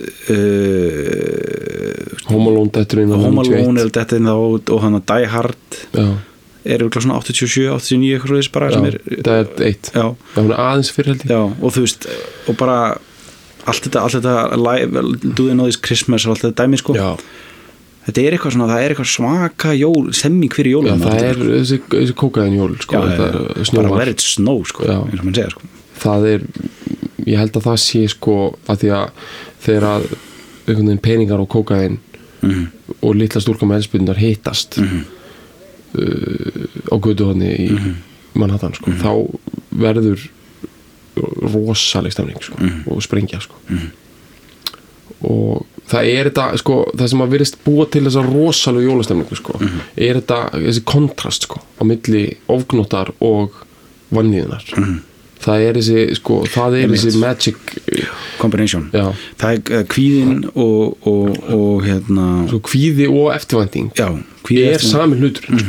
uh, Home Alone þetta er Home Alone er þetta og, og hann að Die Hard já er eitthvað svona áttatíu og sjö, áttatíu og níu eitthvað svo bara já, sem er það er eitt já, já hún er aðeins fyrir held ég já, og þú veist, og bara allt þetta, allt þetta live, Do They Know This Christmas og allt þetta dæmi sko já. Þetta er eitthvað svona, það er eitthvað svaka jól, stemming fyrir jólum já, það er þessi, þessi kókaðin jól sko, já, þetta, bara let it snow sko já. Eins og mann segja sko það er, ég held að það sé sko að því að þegar að einhvern veginn peningar og kókaðin mm-hmm. og litla stúlka með elspundar hittast mm-hmm. Uh, á götuhorni í mm-hmm. Manhattan sko. mm-hmm. þá verður rosaleg stemning sko. mm-hmm. og sprengja sko. mm-hmm. og það er þetta sko, það sem að virðist búa til þessa rosalega jólastemningu sko, mm-hmm. er þetta þessi kontrast sko, á milli ofgnóttar og vanníðunar mm-hmm. það er þessi sko, það er þessi magic combination já. Það er kvíðin og, og, og hérna svo kvíði og eftirvænting já, er sami hlutur mm-hmm. sko.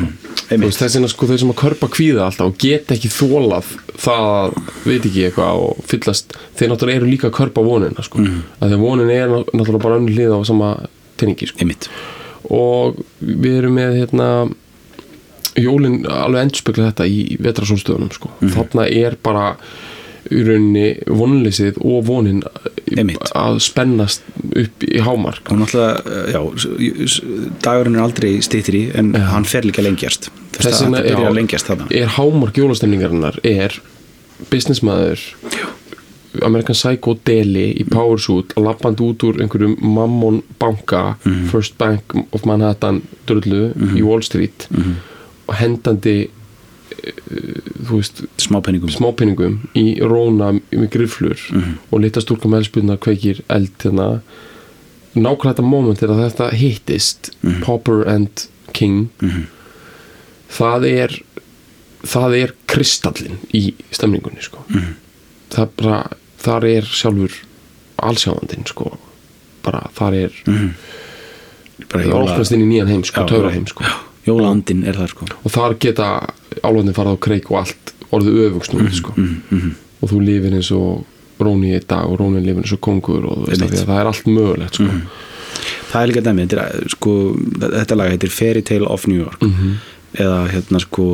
veist, þess vegna sko þeir sem að körpa kvíða alltaf og geta ekki þólað það, veit ekki eitthvað og fyllast, þeir náttúrulega eru líka að körpa vonina sko, mm. að því að vonin er náttúrulega bara önnur hlið á sama tenningi sko. Einmitt. Og við erum með hérna jólin alveg endurspegla þetta í vetrarsólstöðunum sko, mm. þarna er bara í rauninni vonleysið og vonin Einmitt. Að spennast upp í hámark og náttúrulega, já, dagurinn er aldrei styttri en ja. Hann fer líka lengjast þess að þetta byrja að lengjast þarna er hámark jólastemningarinnar er businessmaður American Psycho Deli í Powersuit að lappandi út úr einhverjum Mammon banka mm-hmm. First Bank of Manhattan drullu mm-hmm. í Wall Street mm-hmm. og hendandi þú veist smápenningum smápenningum í róna með griflur mm-hmm. og litla stúlka með elspjörna kveikir eld hérna nákvæmlega þetta moment er að þetta hittist mm-hmm. Popper and King mm-hmm. það er það er kristallinn í stemningunni sko mm-hmm. það bara þar er sjálfur allsjáðandinn sko bara þar er mm-hmm. bara jóla... opnast inn í nýjan heim sko, töfra heim sko jólaandinn er það sko og þar geta álfarnir farað á kreik og allt orðið öfugsnúið mm-hmm. sko mm-hmm. og þú lifir eins og Róni í dag og Róni lifir eins og kongur og veist, það er allt mögulegt sko mm-hmm. það er líka dæmi, þetta, er, sko, þetta lag heitir Fairy Tale of New York mm-hmm. eða hérna sko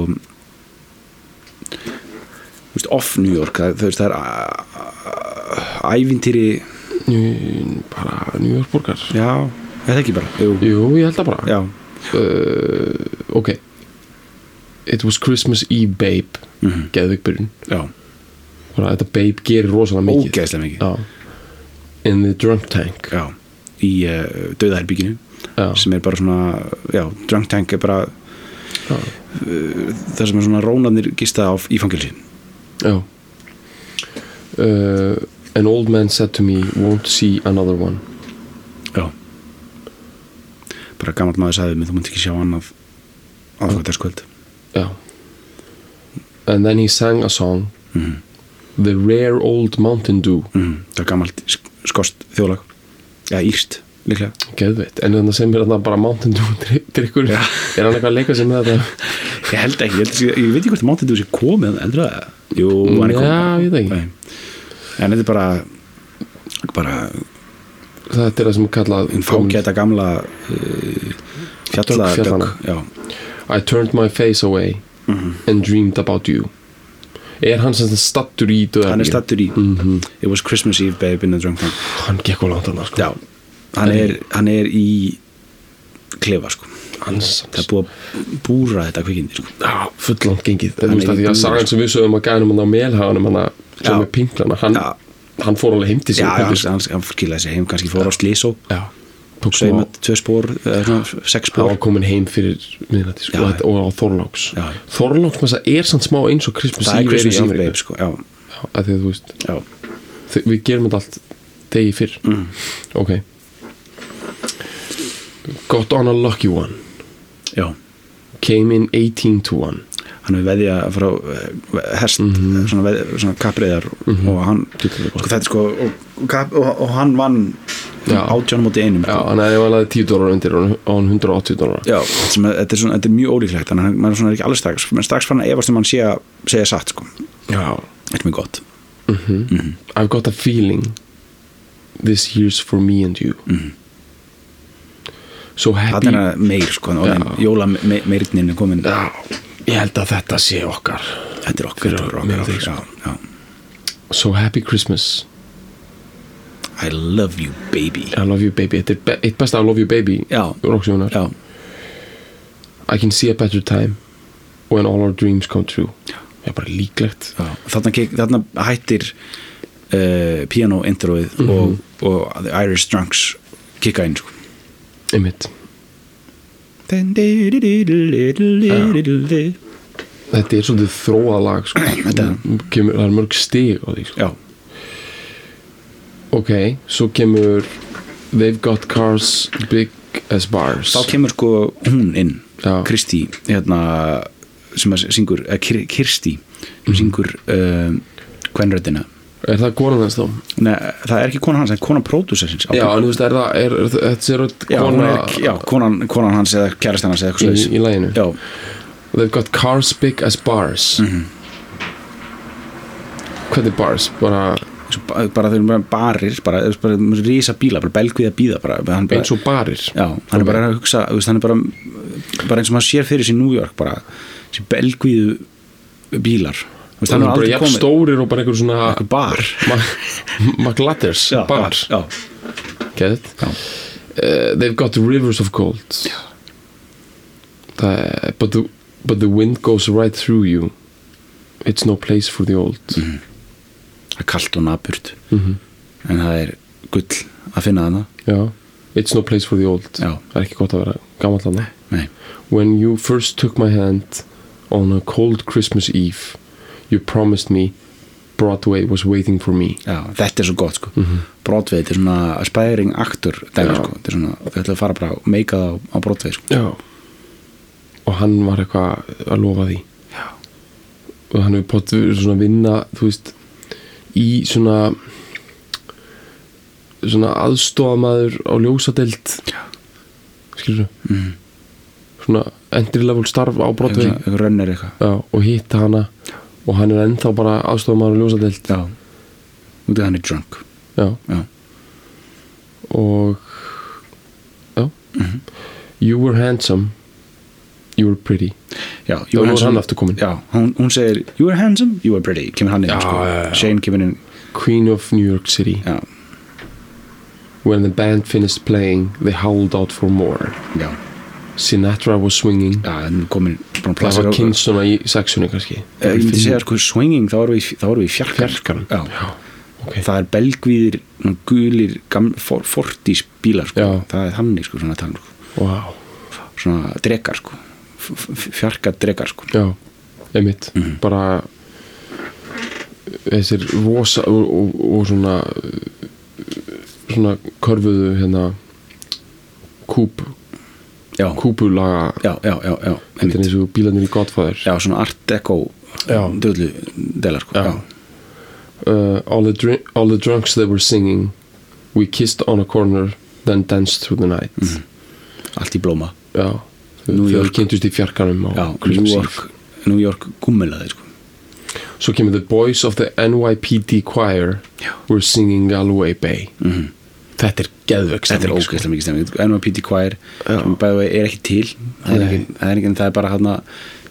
veist, of New York það, það er ævintýri bara New York borgar já, þetta ekki bara jú, jú ég held að bara já uh, ok It was Christmas Eve Babe mm-hmm. geðvik byrjun já bara þetta Babe gerir rosalega mikið ógeðslega mikið já. In the Drunk Tank já í uh, dauðaherbygginu sem er bara svona já, Drunk Tank er bara uh, það sem er svona rónarnir gista á, í fangelsi já uh, An old man said to me won't see another one já bara gamall maður sagði mig þú munt ekki sjá annað aðfangadagskvöld já and then he sang a song mm-hmm. The Rare Old Mountain Dew mm-hmm. það er gammalt skost þjóðlag já, írst líklega geðveitt en þannig sem er þarna bara Mountain Dew drikkur er hann eitthvað að leika sem með þetta ég held ekki, ég, held, ég, ég veit ekki hvort Mountain Dew sé komið en það, jú, hann er komið já, ég veit ekki en þetta er bara bara þetta er það sem er kallað fágæta gamla uh, fjalladögg já I turned my face away mm-hmm. and dreamed about you er hann sem stattur í döðar hann er stattur í mm-hmm. It was Christmas Eve Babe in the Drunk Tank hann gekk á langt hann sko. já, hann er, hann er í klefa sko Hans. það er búið að búra þetta kvikindi sko. já, fullant gengið þú veist að því að sagan sem við sögum að gænum hann á Melhaganum hann sem er pinklana hann, hann fór alveg heim til sig já, hann, hann, hann skilaði sig heim, kannski fór á Slísó já sveima tvö spór, eða sex spór hann var komin heim fyrir miðnætti sko, já, og á Þorláks Þorláks með þess að er samt smá eins og Christmas Eve Christmas Eve Babe sko, já, já að því að þú veist já. við gerum þetta allt degi fyrr mm. ok Got on a lucky one já came in eighteen to one hann hefur veðja frá hest mm-hmm. svona, veð, svona kapriðar mm-hmm. og hann sko, þetta sko og, og, og, og hann vann átján móti einum já, hann hefði vann tíu dólar undir og hann hundrað og áttatíu dólar já, sem, þetta, er svona, þetta er mjög ólíklegt þannig að maður er svona ekki alveg strax menn strax fann að efast um hann sé að segja satt sko já þetta er mjög gott mm-hmm. Mm-hmm. I've got a feeling this year's for me and you mm-hmm. so happy það er meir sko jóla me, meirinn er komin já ég held að þetta sé okkar þetta er okkar, fyrir okkar, okkar sko. já, já. So happy Christmas I love you baby I love you baby þetta er be- eitt besta I love you baby já, já. I can see a better time when all our dreams come true já, já bara líklegt já. Þarna, þarna hættir uh, piano introið mm-hmm. og, og The Irish Drunks kicka inn sko. einmitt ja. þetta er svolítið þróað lag sko. kemur, það er mörg stig á því sko. já ok, svo kemur They've got cars big as bars þá kemur sko hún inn já. Kristi hérna, sem að syngur eh, Kirsti sem mm. syngur uh, kvenröddina er það konan hans þá? Nei, það er ekki konan hans, það er konan pródúsersins já, en þú veist, er það er, er, þetta er já, kona, er, já, konan, konan hans eða kærastan hans eða eitthvað í, í læginu já, They've got cars big as bars. Mhm. Hvað er bars? Bara Svo ba- bara þeir eru bara barir bara, bara rísa bíla, bara belgvíða bíða bara, hann bara, eins og barir. já, hann er bara að hugsa, þú veist, hann er bara bara eins og maður sér fyrir sig í New York bara, þessi belgvíðu bílar, þú veist, Það hann er er bara aldrei jafn komið stórir og bara einhver svona eitthvað bar McLadders já, bar. já, Get já, uh, They've got rivers of gold. Það er but the, but the wind goes right through you. It's no place for the old. það er kalt og napurt Mhm. en það er gull að finna þarna Já. It's no place for the old. Já. Það er ekki gott að vera gamall þarna. nei, When you first took my hand on a cold Christmas Eve, you promised me Broadway was waiting for me. já, þetta er svo gott sko. Mhm. Broadway, þetta er svona aspiring actor dæmi, Já. sko. Þetta er svona, þau ætla að fara bara að meika það á, á Broadway sko. Já. Og hann var eitthvað að lofa því. Já. Og hann hefur potið svona að vinna, þú veist, í svona svona aðstofamaður á ljósadeild. Já. Skilur þú? Mhm. Svona entry level starf á Broadway. eitthvað, eitthvað rönnir eitthvað Já, og hitta hana og hann er ennþá bara aðstofamaður á ljósadeild. já, út af hann er drunk Já. já, Og já. Mhm. You were handsome, you were pretty. já, Já, nú er hann aftur kominn. já, hún, hún segir you were handsome, you were pretty kemur hann inn, Já, sko. já, já. Shane kemur inn Queen of New York City. já, When the band finished playing, they howled out for more. já, Sinatra was swinging. já, hann komin búin að Það plassa var kynnt svona í sexunni kannski. ég myndi segja sko swinging, þá erum við, þá erum við í fjarkan Fjarkan. já, Já, ok. það er belgvíðir gulir, for, fortís bílar sko. Já. það er þannig sko, svona, tala, sko. Wow. svona drekar sko. fjarka drekar sko. Já, einmitt. Mhm. Bara þessir rosa og, og, og svona svona körfuðu hérna kúp já, kúpulaga. já, já, já, já, Þetta er eins og bílarnir í Godfather. já, svona art deco Já. döðlu delar sko. Já. já. Uh, all, the dr- all the drunks they were singing, we kissed on a corner, then danced through the night. Mhm. allt í blóma Já, New þau York. kynntust í fjarkanum á já, New Christmas Eve. York, New York gummelaði sko. Svo kemur the boys of the N Y P D choir Já. were singing Galway Bay. Mhm. Þetta er geðvögg þetta er stemning, sko. ógeðslega mikið stemming N Y P D Choir Já. sem bæði er ekki til það er Nei. ekki, það er ekki, það er bara hérna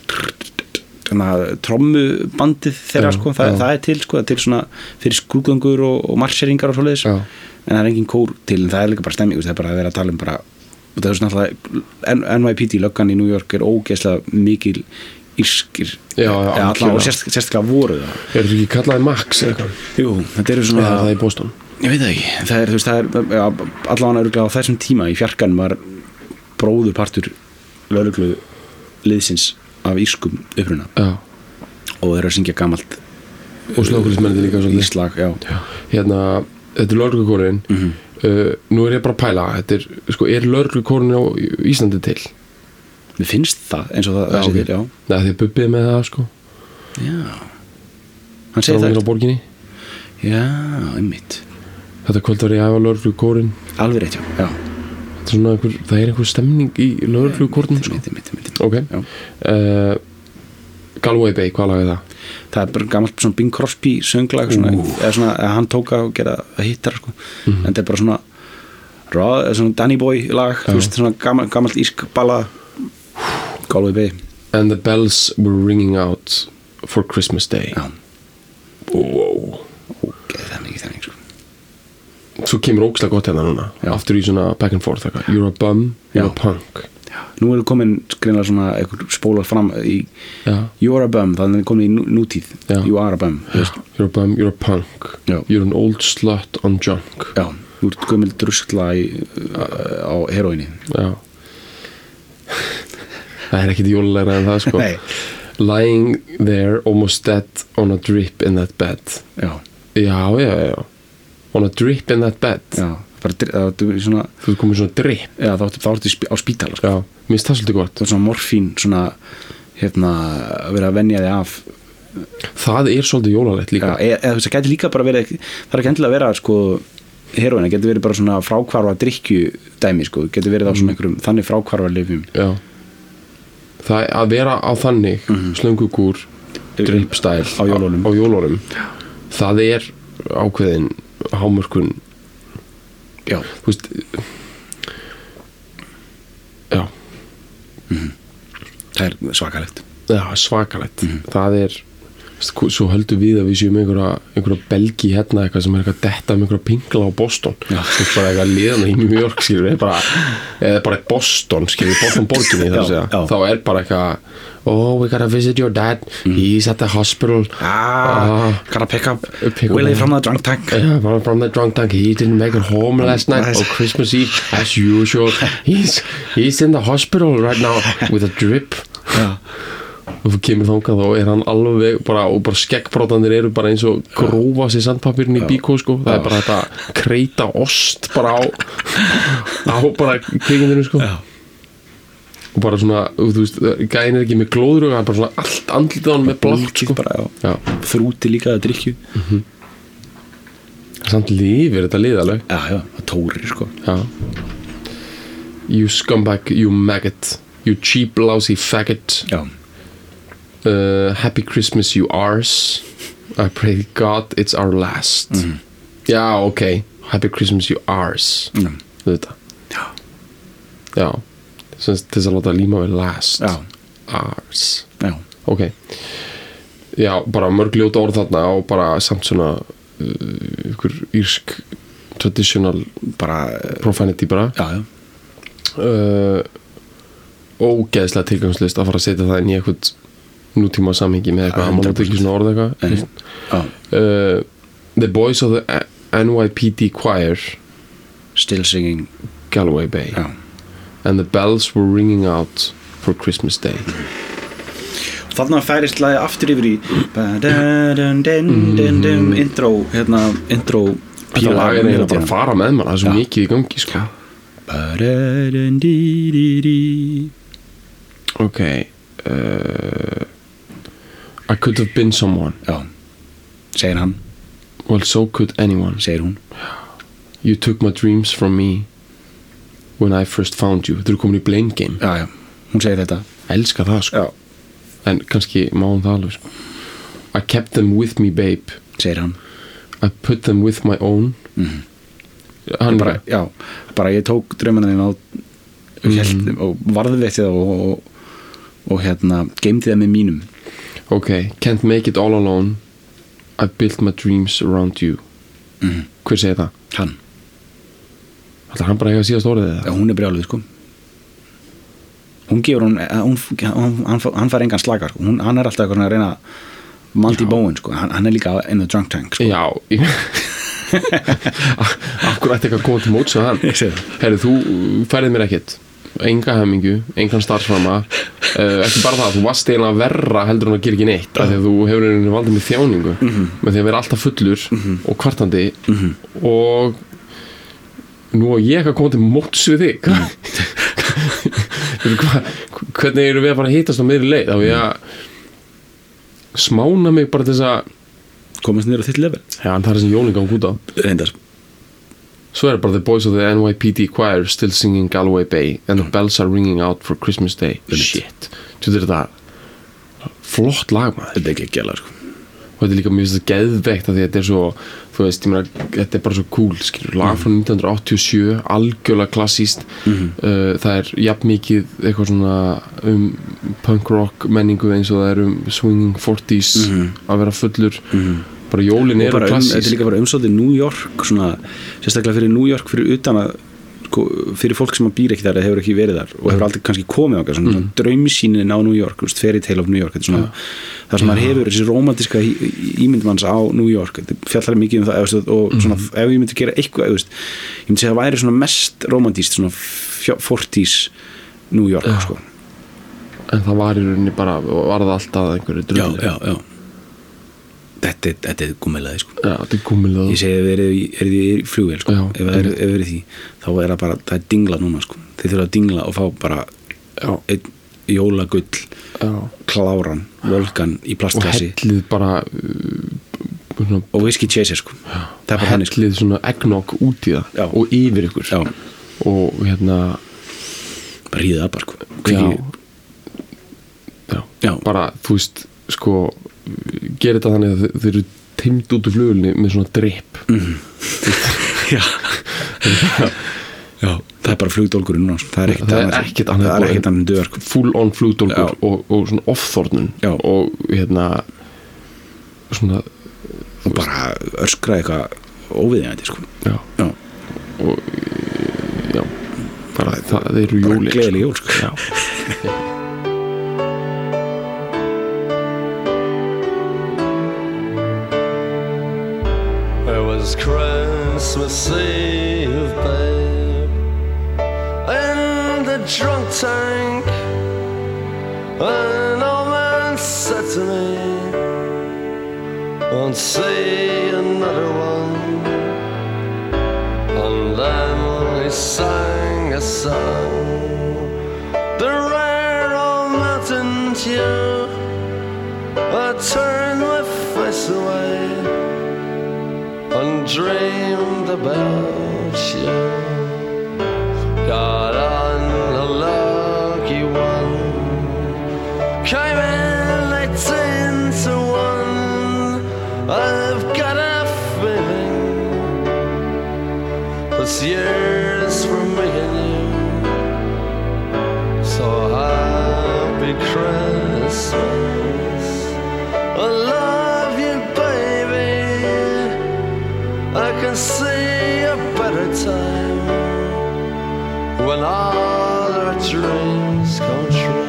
trommubandið þeirra Já, sko, það, já. það er til sko, það er til svona fyrir skrúðgöngur og, og marseringar og svoleiðis Já. en það er engin kór til, en það er líka bara stemming það er bara að vera að tala um bara og það er svona alltaf, N Y P D löggan í New York er ógeðslega mikil írskir Já, já, Eða algjörlega. allavega, og sérst, sérstaklega voru það Er þetta ekki kallaði Max eða eitthvað? jú, þetta eru svona Eða er það í Boston? ég veit það ekki, það er, þú veist, það er já, allavega örgulega á þessum tíma í fjarkan var bróðurpartur lögreglu liðsins af írskum uppruna Já. og þeir eru að syngja gamalt Og slökkviliðsmennirnir líka svolítið. íslag, já, Já. Hérna, þetta er lögreglukórinn. Mhm. uh, Nú er ég bara að pæla. Þetta er, sko, er lögreglukórinn á Íslandi til? mér finnst það eins og það, það Já, sé ok. til, já Nei, þið bubbið með það, sko. já, hann segir Strákarnir það á borginni. já, einmitt, Þetta kvöld var ég að hafa lögreglukórinn. alveg rétt, já, já. Þetta er svona einhver, það er einhver stemning í lögreglukórnum, sko. einmitt, einmitt, einmitt. Ok. Já. Uh, Galway Bay, hvað lag er það? það er bara gamalt svona Bing Crosby sönglag svona, eða svona, eða hann tók að gera að hitta sko. Mhm. en þetta er bara svona raw, eða svona Danny Boy lag þú veist, svona gamalt, gamalt ísk balla Galway Bay And the bells were ringing out for Christmas Day. já, Wow. ok, það er mikið þannig sko. Svo kemur ógslag gott hérna núna. Já. Aftur í svona back and forth eitthvað. You're a bum, you're Já. a punk. já. nú er komin skrinlega svona einhver spólar fram í Já. You are a bum, þannig er komin í nú, nútíð Já. You are a bum þú veist. You're a bum, you're a punk. Já. You're an old slut on junk. já, þú ert gömul druskla í, uh, á heroíni Já. Það er ekkit jólulegra en það, sko. Nei. Lying there almost dead on a drip in that bed. já, Já, já, já. On a drip in that bed. já, bara dri- það er svona Þú komið svona drip. já, þá ertu- þá ertu í sp- á spítala sko. Já. Mér finnst það svolítið gott. það er svona morfín svona hérna að vera að venja þig af Það er svolítið jólalegt líka. já, eða þú veist það gæti líka bara verið það er ekki endilega að vera sko heroína, getur verið bara svona frákvarfa drikkju dæmi sko, getur verið á svona einhverjum þannig frákvarfa lifjum Já. það að vera á þannig Mhm. slöngugúr dripstæl Á jólunum. á jólunum það er ákveðin hámörkun Já, þú veist já, það er svakalegt já svakalegt það er sko, svo höldum við að við séum einhverja, einhverja belgi hérna eitthvað sem er eitthvað detta með einhverja pingla á Boston Já. þú veist bara eitthvað liðan í New York skilur eða bara, eða bara Boston skilur Boston borginni þar að Já, segja já. þá er bara eitthvað oh we gotta visit your dad he's at the hospital Ah, gotta pick up pick up- Willie from the drunk tank yeah, from- from the drunk tank he didn't make it home last night Nice. on Christmas Eve as usual he's, he's in the hospital right now with a drip Já, og þú kemur þangað og er hann alveg bara, og bara skeggbrótandir eru bara eins og grófa sér sandpapirinn í bíkó sko. það er bara þetta að kreita ost bara á á bara kvikindinu sko. já, og bara svona, þú veist, gæin er ekki með glóður það er bara svona allt andlitað á hann með blátt Bólkið sko. bara, já. já, Þrúti líka að drykju samt lifir þetta lið alveg Já, já, það tórir sko já. You scumbag, you maggot you cheap lousy faggot Já, uh, Happy Christmas you arse I pray God it's our last já ok Happy Christmas you arse mm. þetta já, já sem sagt, til þess að láta líma við last já, arse já. ok já bara mörg ljóta orð þarna og bara samt svona uh, ykkur írsk traditional Bara, profanity bara já, já uh, ógeðslega tilgangslist að fara að setja það inn í eitthvað nútíma samhengi með eitthvað, hann mátt ekki svona orð eitthvað En, já, uh, The boys of the N Y P D choir still singing Galloway Bay Já, and the bells were ringing out for Christmas Day þarna færist lagi aftur yfir í ba-da-dun-dun-dun-dun, intro, hérna, intro þetta lag er eiginlega bara að píla- fara með maður það er svo Já. mikið í gangi sko. ba-da-dun-di-di-di. ok uh, I could have been someone Já, segir hann, well so could anyone segir hún you took my dreams from me when I first found you þú eru komin í blame game Já, já, hún segir þetta elska það sko Já, en kannski má hún það alveg sko. I kept them with me babe segir hann I put them with my own Mhm. hann bara, já, bara ég tók draumana þín og, og, held, og varðveitti það og, og, og hérna geymdi það með mínum ok, can't make it all alone I built my dreams around you Mhm. hver segir það? hann, ætlar hann bara að eiga síðast orðið já, eða? hún er brjálið sko hún gefur hún, hún, hún hann, hann fær engan slagar sko. hún, hann er alltaf eitthvað svona að reyna Monty Bowen sko, hann, hann er líka in the drunk tank sko. já ég- akkur ætti eitthvað að koma til móts á hann Ég sé það. herri, þú færið mér ekkert enga hemmingu, engan starfsframa uh, ekki bara það, þú varst eiginlega verra heldur en að gera ekki neitt af því að þú hefur einhvern valdið með þjáningu Mhm. með því að vera alltaf fullur og kvartandi og nú á ég ekki að koma til móts við þig Veitu hvað- hvernig erum við að fara að hittast á miðri leið þá ég að smána mig bara til þess að komast niður á þitt level já, en það er sem jólin gang út á reyndar svo er bara the boys of the N Y P D choir still singing Galloway Bay and the bells are ringing out for Christmas Day shit, þú veit þetta flott lag maður þetta er ekki ekki alveg sko. og þetta er líka mjög þetta geðveikt af því að þetta er svo þú veist, ég meina, þetta er bara svo cool skilur, lag frá nítján hundruð áttatíu og sjö algjörlega klassíst uh, það er jafn mikið eitthvað svona um punk rock menningu eins og það er um swinging forties að vera fullur bara jólin og eru bara um, þetta er klassísk líka bara umsótið New York svona, sérstaklega fyrir New York fyrir utan að sko, fyrir fólk sem að býr ekki þar eða hefur ekki verið þar og hefur aldrei kannski komið okkar svona, svona draumisýnin á New York, veist, fairy tale of New York þetta er svona, það sem maður hefur þessi romantíska ímyndmanns á New York þetta fjallar mikið um það veist, og svona, ef ég myndi gera eitthvað veist, ég myndi segja að það væri svona mest romantíst svona forties New York sko. en það var í rauninni bara var það alltaf einhverju já, drömmu já, já þetta, er- þetta er gúmmilaði sko. já, þetta er gúmmilega ég segi ef þið eru í flugvél sko. Já, ef það er, ef er í því þá er það bara, það er dingla núna sko. þið þurfa að dingla og fá bara já, einn jólagull já. kláran, volkan í og plastkassi hellið bara uh, svona, og whisky chaser sko. það er bara þannig sko. hellið svona eggnog út í það Já. og yfir ykkur já, og hérna bara ríða það bara sko. já, Kvikið- Já. bara, þú veist, sko gera þetta þannig að þe- þeir eru timd út úr flugulni með svona drip mm. já. já það er bara flugdólgur núna það er ekkert það er annað ekkert annað það er ekkert annað döður full on flugdólgur Já. og, og svona off-þornun Já. og hérna svona og bara öskra eitthvað óviðeigandi sko já, já og já, bara það, þeir eru bara jólin gleðileg jól sko já. It was Christmas Eve, babe, in the drunk tank. An old man said to me, won't see another one. And then he sang a song, the rare old mountain tune. I turned my face away and dreamed about you. Got on a lucky one, came in eighteen to one. I've got a feeling this year's for me and you. So happy Christmas, I love you, baby. I can see a better time when all our dreams come true.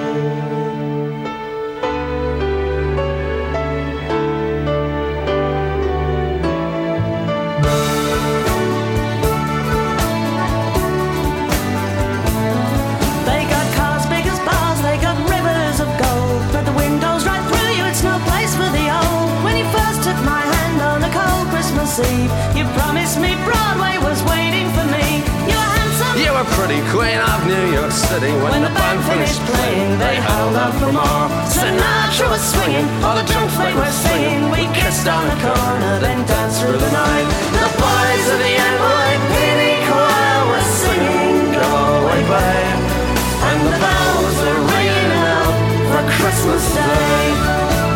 They got cars big as bars, they got rivers of gold, but the windows right through you, it's no place for the old. When you first took my hand on a cold Christmas Eve, you promised me Broadway was waiting for me. You were handsome, You were pretty queen of New York City. When, when the band finished playing, they held out for more. Sinatra was swinging, all the drunks they were singing. We kissed on the corner, then danced through the night. The boys of the N Y P D choir were singing, go away, babe. And the bells were ringing out for Christmas Day.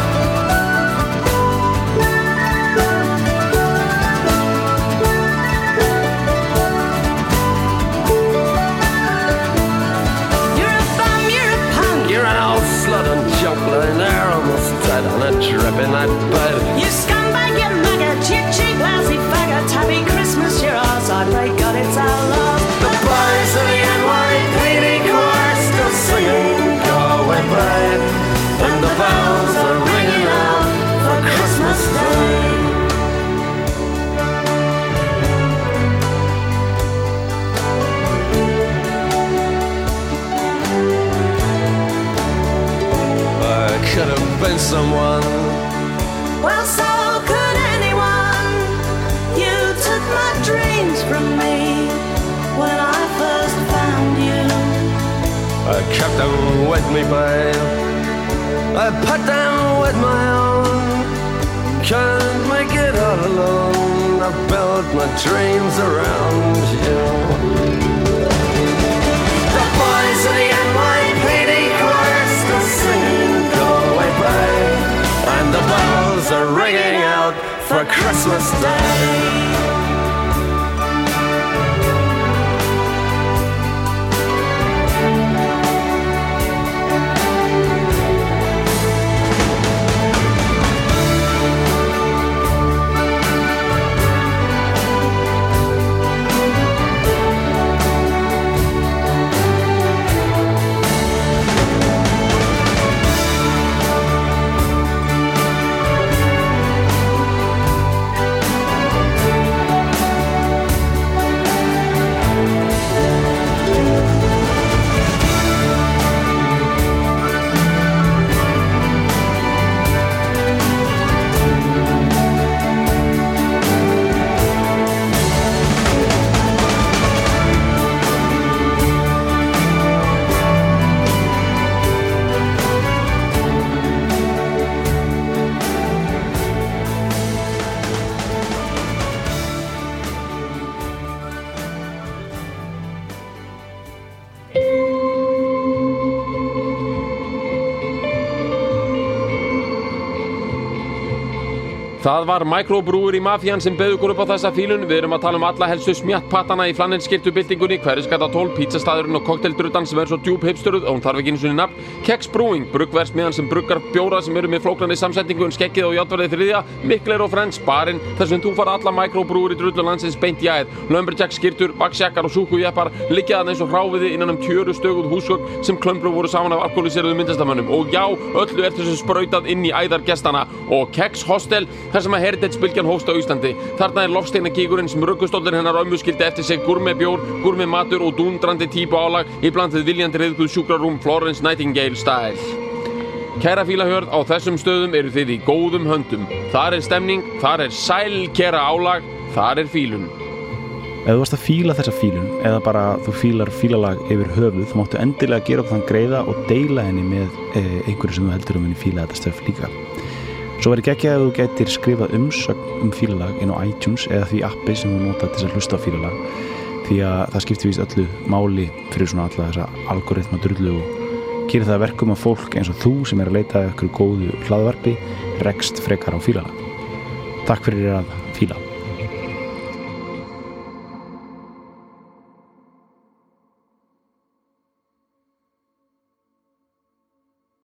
You're a bum, you're a punk. You're an old slut and junk lying there almost dead on a drip in that bed. You scumbag, you maggot, you cheap, lousy faggot. Happy Christmas, you're ours. I pray God it's our love. The boys of the N Y P D choir still singing, go away, babe. And the bells are ringing out for Christmas Day. I could have been someone. Well, so could anyone. You took my dreams from me when I first found you. I kept them with me, babe. I put them with my own. Can't make it all alone. I built my dreams around you. The boys of the N Y P D choir still singing, go away, babe. And the bells are ringing out for Christmas Day. Það var Microbrewery Mafían sem bauð okkur upp á þessa fílun. Við erum að tala um alla helstu smjattpattana í flannelskirtubyltingunni, Hverfisgata tólf, pítsastaðurinn og kokteildruddan sem er svo djúp hipstöruð og hún þarf ekki einu sinni nafn. Kex Brewing, bruggverksmiðjan sem bruggar bjóra sem eru með flóknari samsetningu en skeggið og játvarðið þriðja, Mikler og Friends, barinn, þar sem þú fara alla Microbrewery drullu landsins beint í æð. Lumberjack skyrtur, vaxjakkar og súkujeppar liggja þarna eins og hráviði innan um tjöru stöguð húsgögn sem klömbru voru saman af alkoholiseruðum myndlistarmönnum. Og já, öllu er þessu sprautað inn í æðar gestana. Og Kex Hostel, þar sem að Heritage-bylgjan hófst á Íslandi. Þarna er loftsteinagígurinn sem ruggustóllinn hennar ömmu skildi eftir sig gúrmebjór, gúrmematur og dúndrandi típu álag í bland við viljandi ryðguð sjúkrarúm Florence Nightingale style. Kæra fílahjörð, á þessum stöðum eru þið í góðum höndum. Þar er stemning, þar er sælkera álag, þar er fílun. Ef þú varst að fíla þessa fílun eða bara þú fílar fílalag yfir höfuð, þá máttu endilega gera upp þann greiða og deila henni með eh, einhverju sem þú heldur um henni fíla þetta stöf líka. Svo verður geggjað að þú getur skrifað umsögn um fílalag inn á iTunes eða því appi sem þú notað til að hlusta á fílalag, því að það skiptir víst öllu máli fyrir svona alla þessa algoritma drullu og gerir það verkum að fólk eins og þú sem er að leita eftir góðu hlaðvarpi rekst frekar á fílalag. Takk fyrir að fíla.